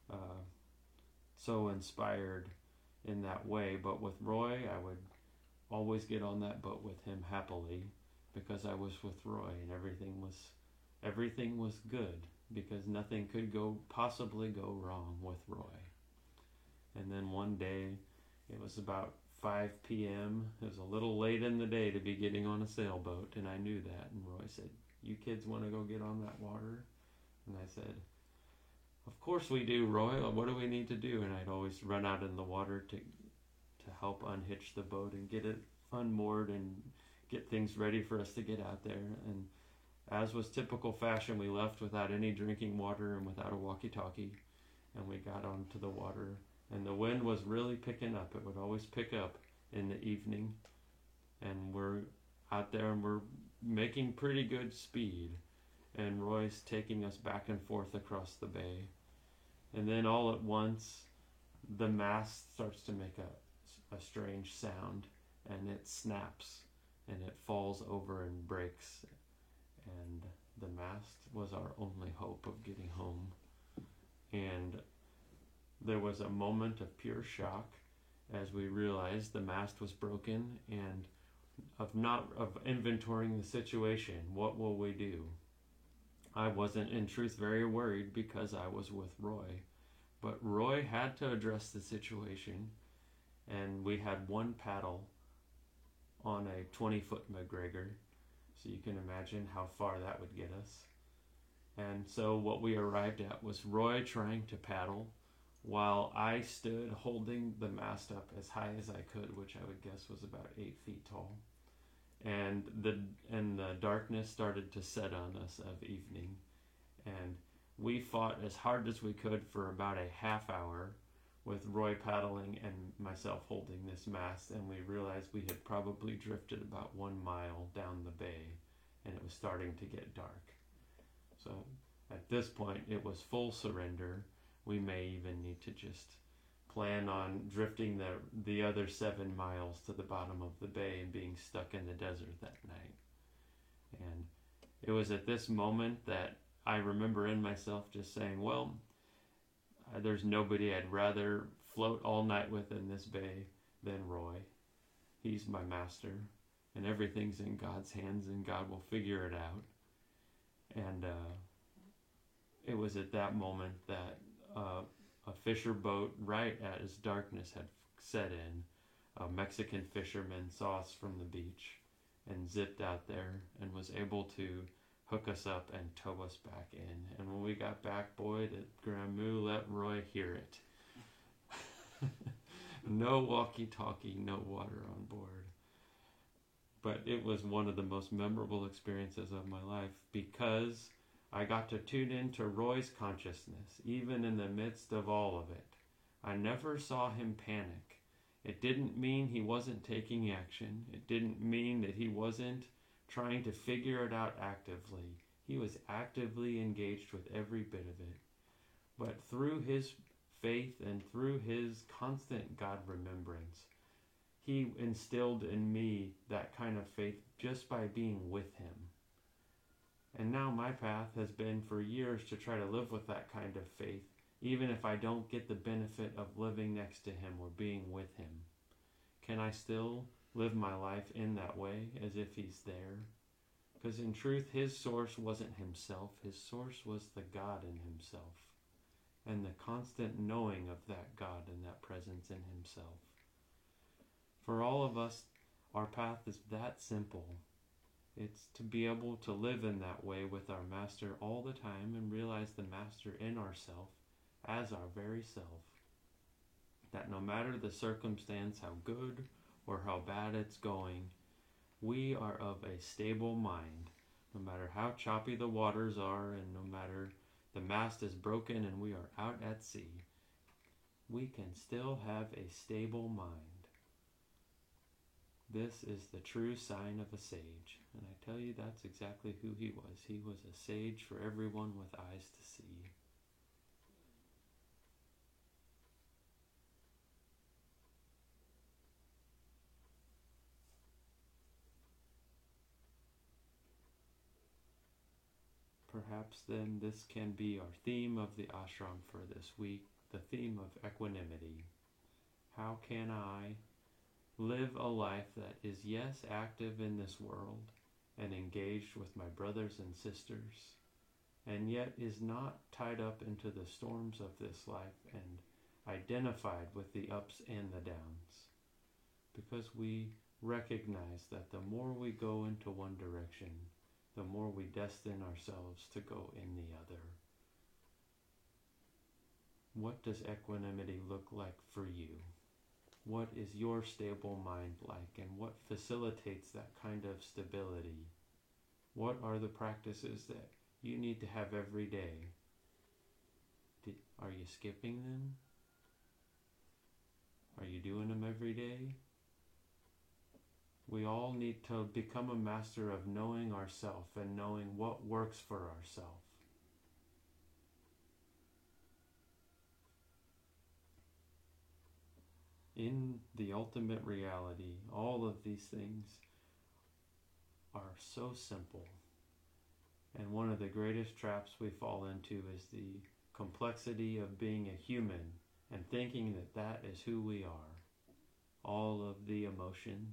so inspired in that way. But with Roy, I would always get on that boat with him happily, because I was with Roy, and everything was good, because nothing could possibly go wrong with Roy. And then one day, it was about 5 p.m. It was a little late in the day to be getting on a sailboat, and I knew that. And Roy said, "You kids want to go get on that water?" And I said, "Of course we do, Roy. What do we need to do?" And I'd always run out in the water to help unhitch the boat and get it unmoored and get things ready for us to get out there. And as was typical fashion, we left without any drinking water and without a walkie-talkie, and we got onto the water. And the wind was really picking up. It would always pick up in the evening. And we're out there and we're making pretty good speed. And Roy's taking us back and forth across the bay. And then all at once, the mast starts to make a strange sound. And it snaps. And it falls over and breaks. And the mast was our only hope of getting home. And there was a moment of pure shock as we realized the mast was broken, and of inventorying the situation. What will we do? I wasn't in truth very worried because I was with Roy, but Roy had to address the situation, and we had one paddle on a 20-foot McGregor, so you can imagine how far that would get us. And so what we arrived at was Roy trying to paddle while I stood holding the mast up as high as I could, which I would guess was about 8 feet tall. And the darkness started to set on us of evening, and we fought as hard as we could for about a half hour with Roy paddling and myself holding this mast, and we realized we had probably drifted about 1 mile down the bay, and it was starting to get dark. So at this point, it was full surrender. We may even need to just plan on drifting the other 7 miles to the bottom of the bay and being stuck in the desert that night. And it was at this moment that I remember in myself just saying, well, there's nobody I'd rather float all night with in this bay than Roy. He's my master, and everything's in God's hands, and God will figure it out. And it was at that moment that a fisher boat, right as darkness had set in, a Mexican fisherman saw us from the beach and zipped out there and was able to hook us up and tow us back in. And when we got back, boy, did Grandmoo let Roy hear it. No walkie-talkie, no water on board. But it was one of the most memorable experiences of my life because I got to tune into Roy's consciousness, even in the midst of all of it. I never saw him panic. It didn't mean he wasn't taking action. It didn't mean that he wasn't trying to figure it out actively. He was actively engaged with every bit of it. But through his faith and through his constant God remembrance, he instilled in me that kind of faith just by being with him. And now my path has been for years to try to live with that kind of faith, even if I don't get the benefit of living next to him or being with him. Can I still live my life in that way, as if he's there? Because in truth, his source wasn't himself. His source was the God in himself, and the constant knowing of that God and that presence in himself. For all of us, our path is that simple. It's to be able to live in that way with our Master all the time and realize the Master in ourself as our very self. That no matter the circumstance, how good or how bad it's going, we are of a stable mind. No matter how choppy the waters are and no matter the mast is broken and we are out at sea, we can still have a stable mind. This is the true sign of a sage, and I tell you that's exactly who he was. He was a sage for everyone with eyes to see. Perhaps then this can be our theme of the ashram for this week, the theme of equanimity. How can I live a life that is, yes, active in this world and engaged with my brothers and sisters, and yet is not tied up into the storms of this life and identified with the ups and the downs? Because we recognize that the more we go into one direction, the more we destine ourselves to go in the other. What does equanimity look like for you? What is your stable mind like, and what facilitates that kind of stability? What are the practices that you need to have every day? Are you skipping them? Are you doing them every day? We all need to become a master of knowing ourselves and knowing what works for ourselves. In the ultimate reality, all of these things are so simple. And one of the greatest traps we fall into is the complexity of being a human and thinking that that is who we are. All of the emotions,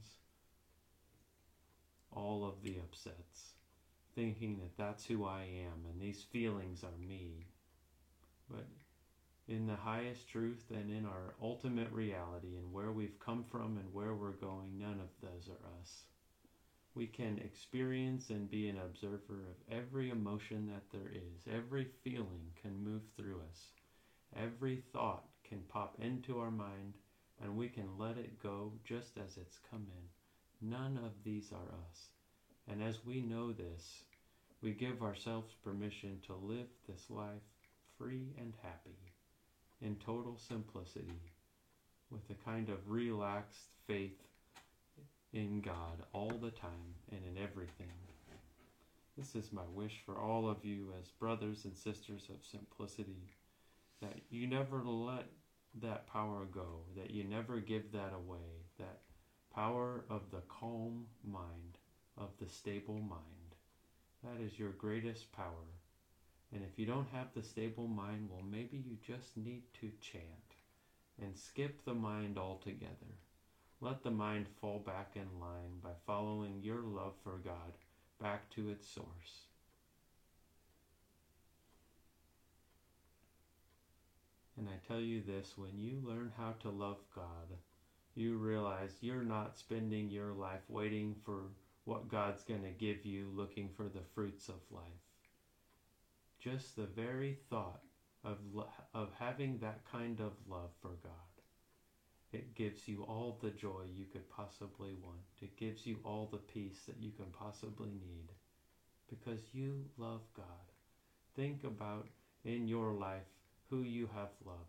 all of the upsets, thinking that that's who I am and these feelings are me. But in the highest truth and in our ultimate reality and where we've come from and where we're going, none of those are us. We can experience and be an observer of every emotion that there is. Every feeling can move through us. Every thought can pop into our mind, and we can let it go just as it's come in. None of these are us. And as we know this, we give ourselves permission to live this life free and happy, in total simplicity, with a kind of relaxed faith in God all the time and in everything. This is my wish for all of you as brothers and sisters of simplicity, that you never let that power go, that you never give that away, that power of the calm mind, of the stable mind. That is your greatest power. And if you don't have the stable mind, well, maybe you just need to chant and skip the mind altogether. Let the mind fall back in line by following your love for God back to its source. And I tell you this, when you learn how to love God, you realize you're not spending your life waiting for what God's going to give you, looking for the fruits of life. Just the very thought of having that kind of love for God, it gives you all the joy you could possibly want. It gives you all the peace that you can possibly need, because you love God. Think about in your life who you have loved,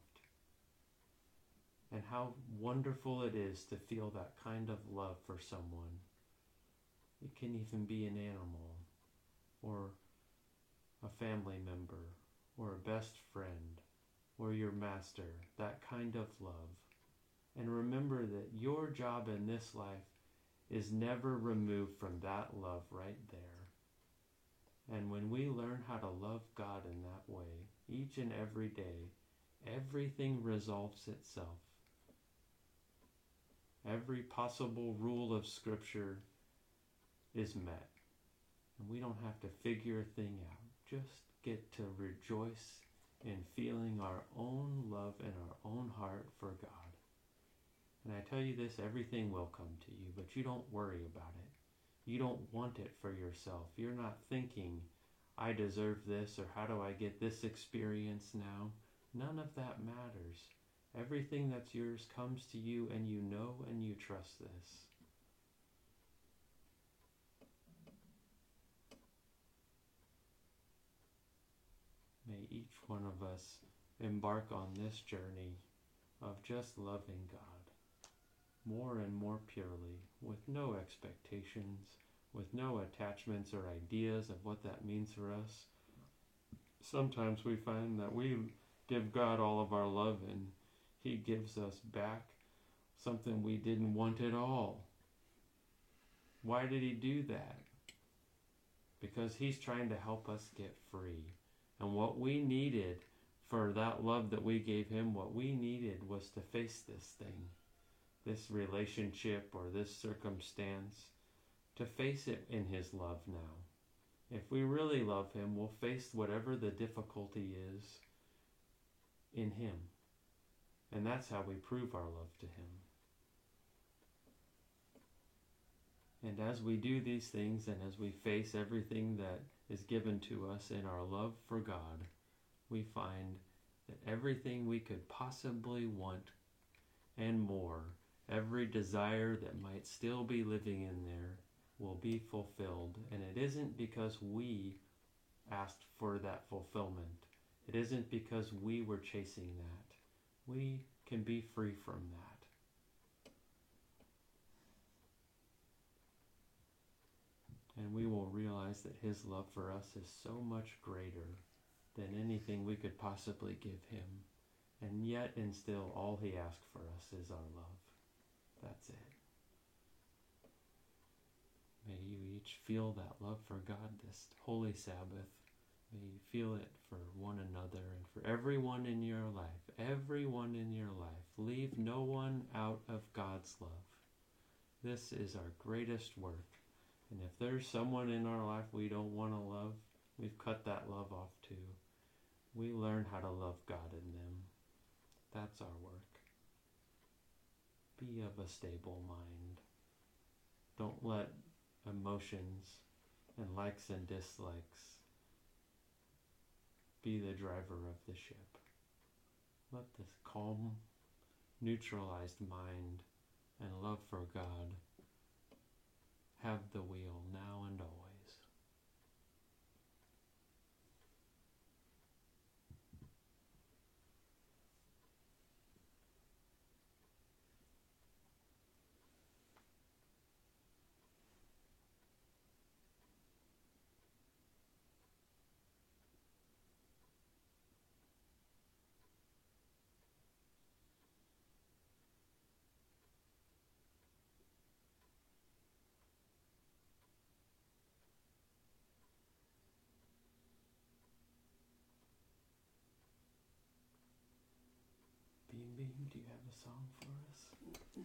and how wonderful it is to feel that kind of love for someone. It can even be an animal, or a family member, or a best friend, or your master, that kind of love. And remember that your job in this life is never removed from that love right there. And when we learn how to love God in that way, each and every day, everything resolves itself. Every possible rule of Scripture is met. And we don't have to figure a thing out. Just get to rejoice in feeling our own love in our own heart for God. And I tell you this, everything will come to you, but you don't worry about it. You don't want it for yourself. You're not thinking, I deserve this, or how do I get this experience now? None of that matters. Everything that's yours comes to you, and you know and you trust this. May each one of us embark on this journey of just loving God more and more purely, with no expectations, with no attachments or ideas of what that means for us. Sometimes we find that we give God all of our love and He gives us back something we didn't want at all. Why did He do that? Because He's trying to help us get free. And what we needed for that love that we gave Him, what we needed was to face this thing, this relationship or this circumstance, to face it in His love now. If we really love Him, we'll face whatever the difficulty is in Him. And that's how we prove our love to Him. And as we do these things, and as we face everything that is given to us in our love for God, we find that everything we could possibly want and more, every desire that might still be living in there, will be fulfilled. And it isn't because we asked for that fulfillment. It isn't because we were chasing that. We can be free from that. And we will realize that His love for us is so much greater than anything we could possibly give Him. And yet and still, all He asks for us is our love. That's it. May you each feel that love for God this Holy Sabbath. May you feel it for one another and for everyone in your life. Everyone in your life. Leave no one out of God's love. This is our greatest work. And if there's someone in our life we don't want to love, we've cut that love off too. We learn how to love God in them. That's our work. Be of a stable mind. Don't let emotions and likes and dislikes be the driver of the ship. Let this calm, neutralized mind and love for God have the wheel now and always. Beam Beam, do you have a song for us?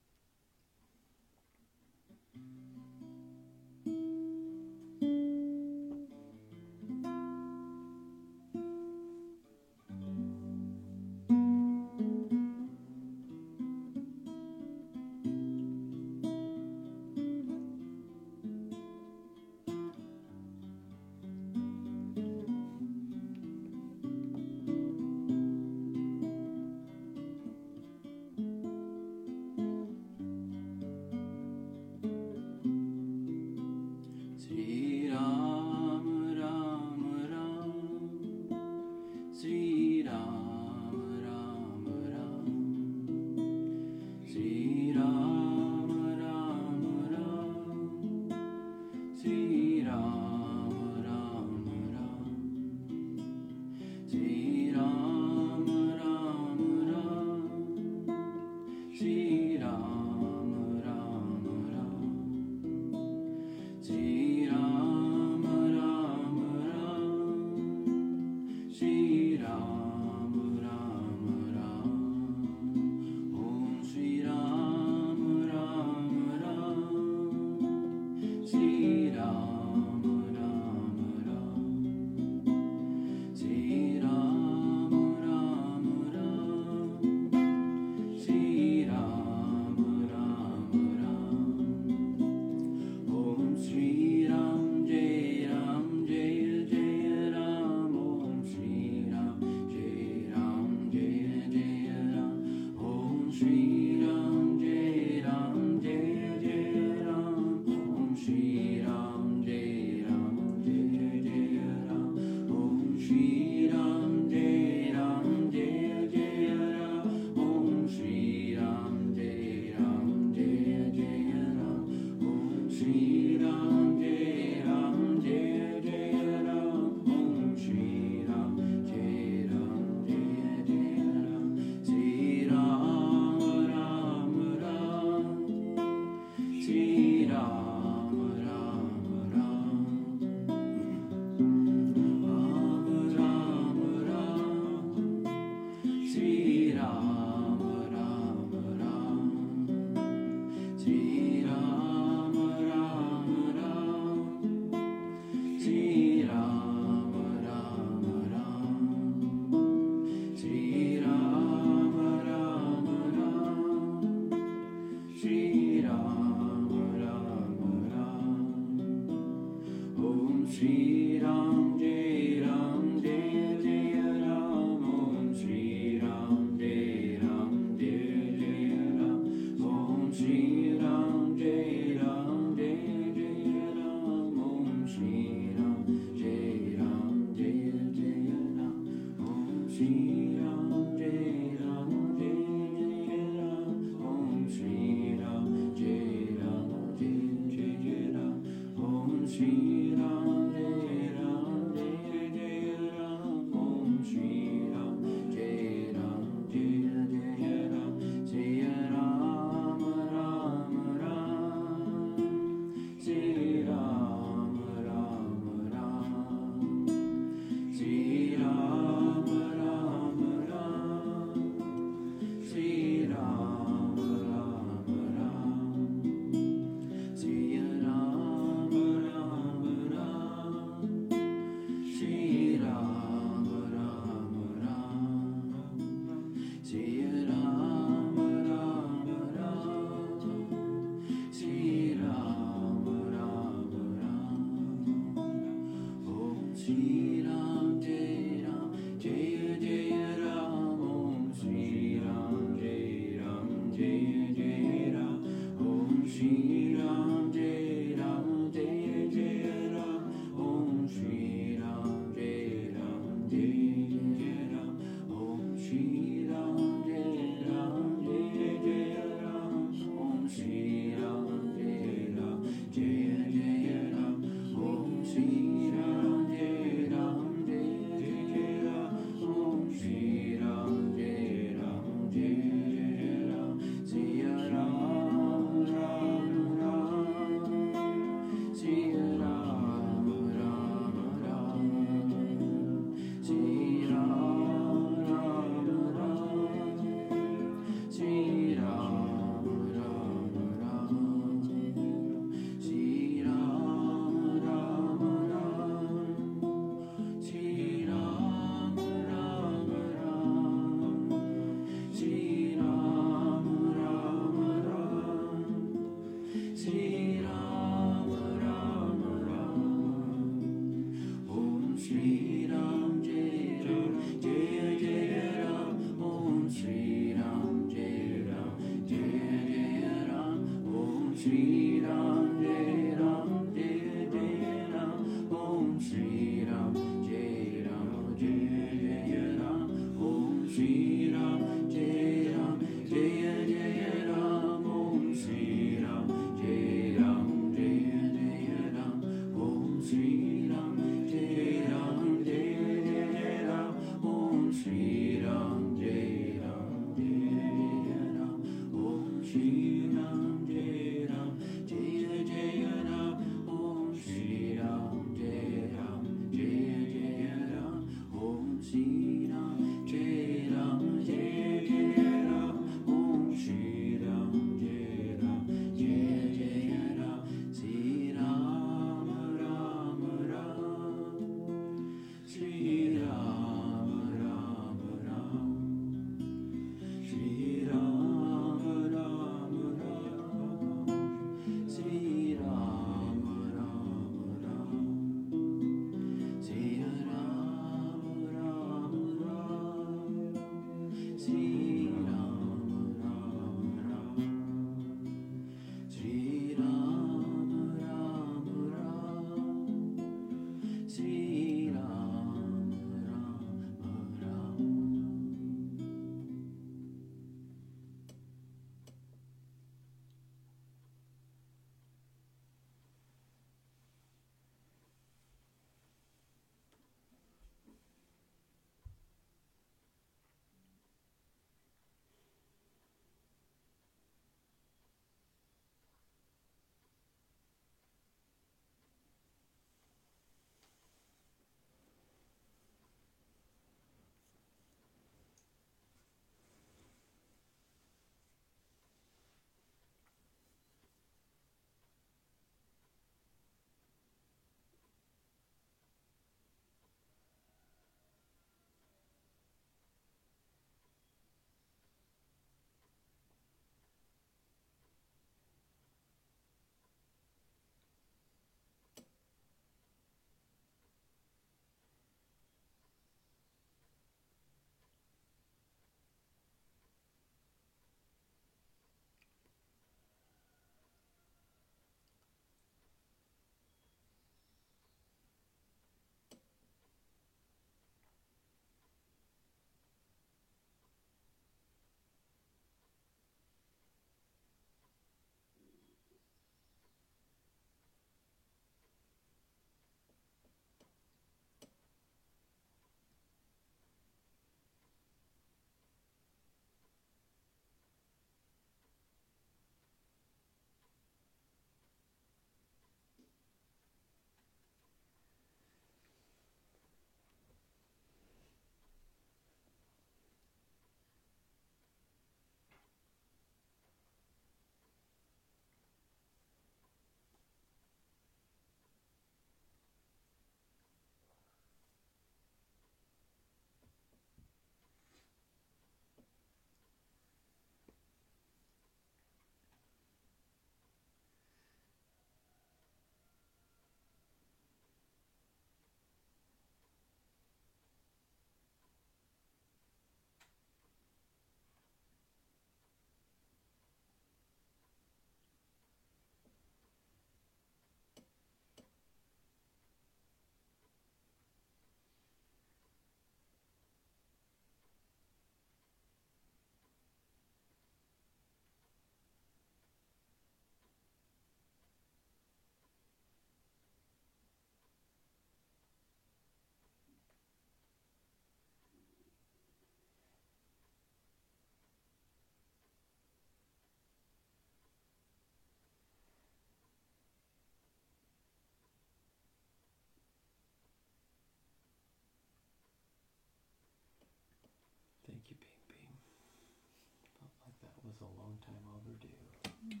was a long time overdue.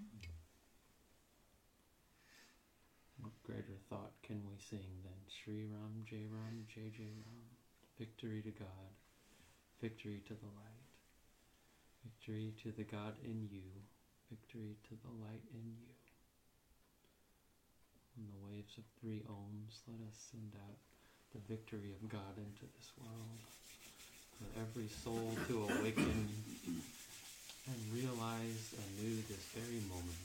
What greater thought can we sing than Sri Ram, Jai Ram, Jai Jai Ram? Victory to God, victory to the light, victory to the God in you, victory to the light in you. In the waves of 3 ohms, let us send out the victory of God into this world, for every soul to awaken and realize anew this very moment.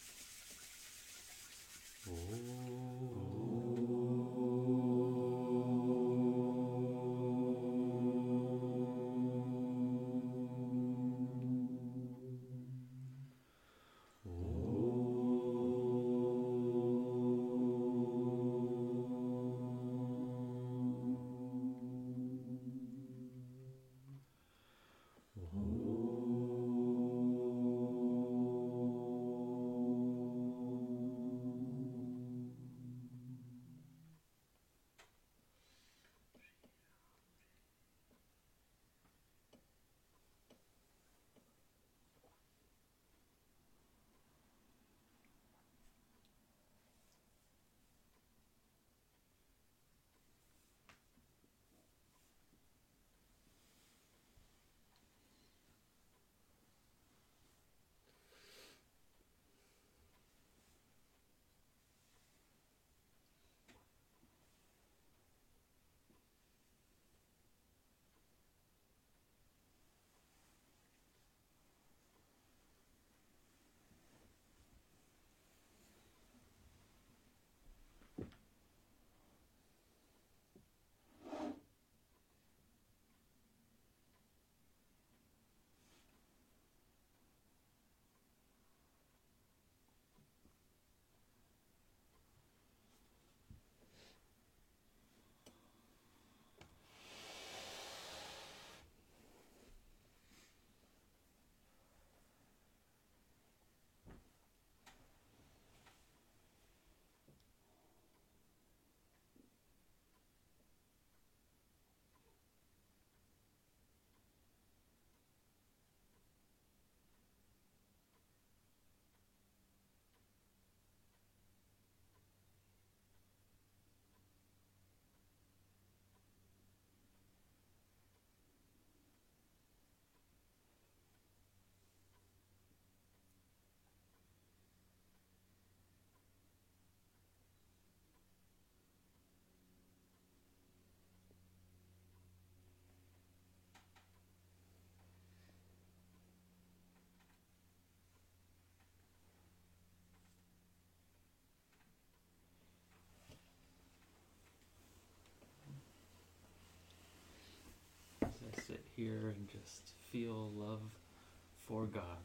Sit here and just feel love for God.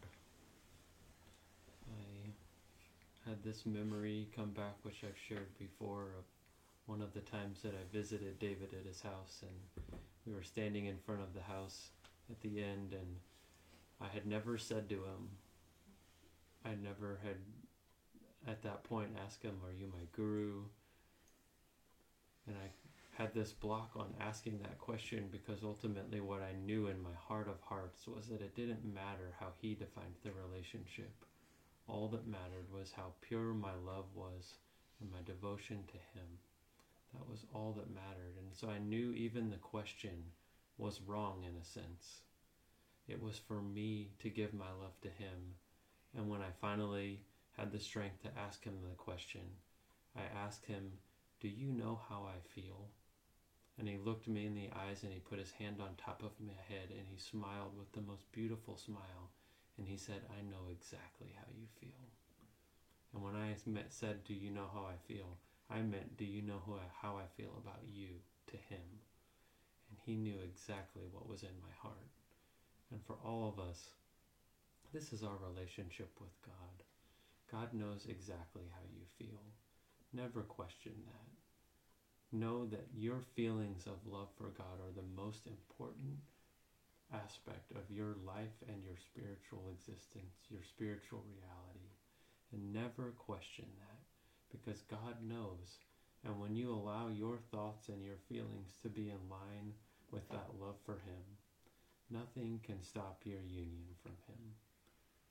I had this memory come back, which I've shared before, of one of the times that I visited David at his house, and we were standing in front of the house at the end, and I had never said to him, I never had at that point asked him, "Are you my guru?" And I had this block on asking that question because ultimately what I knew in my heart of hearts was that it didn't matter how he defined the relationship. All that mattered was how pure my love was and my devotion to him. That was all that mattered. And so I knew even the question was wrong in a sense. It was for me to give my love to him. And when I finally had the strength to ask him the question, I asked him, "Do you know how I feel?" And he looked me in the eyes and he put his hand on top of my head and he smiled with the most beautiful smile. And he said, "I know exactly how you feel." And when I said, "Do you know how I feel?" I meant, "Do you know how I feel about you?" to him. And he knew exactly what was in my heart. And for all of us, this is our relationship with God. God knows exactly how you feel. Never question that. Know that your feelings of love for God are the most important aspect of your life and your spiritual existence, your spiritual reality. And never question that, because God knows. And when you allow your thoughts and your feelings to be in line with that love for him, nothing can stop your union from him.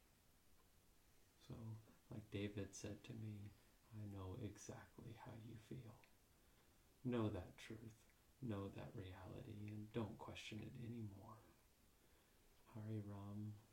So, like David said to me, I know exactly how you feel. Know that truth, know that reality, and don't question it anymore. Hari Ram.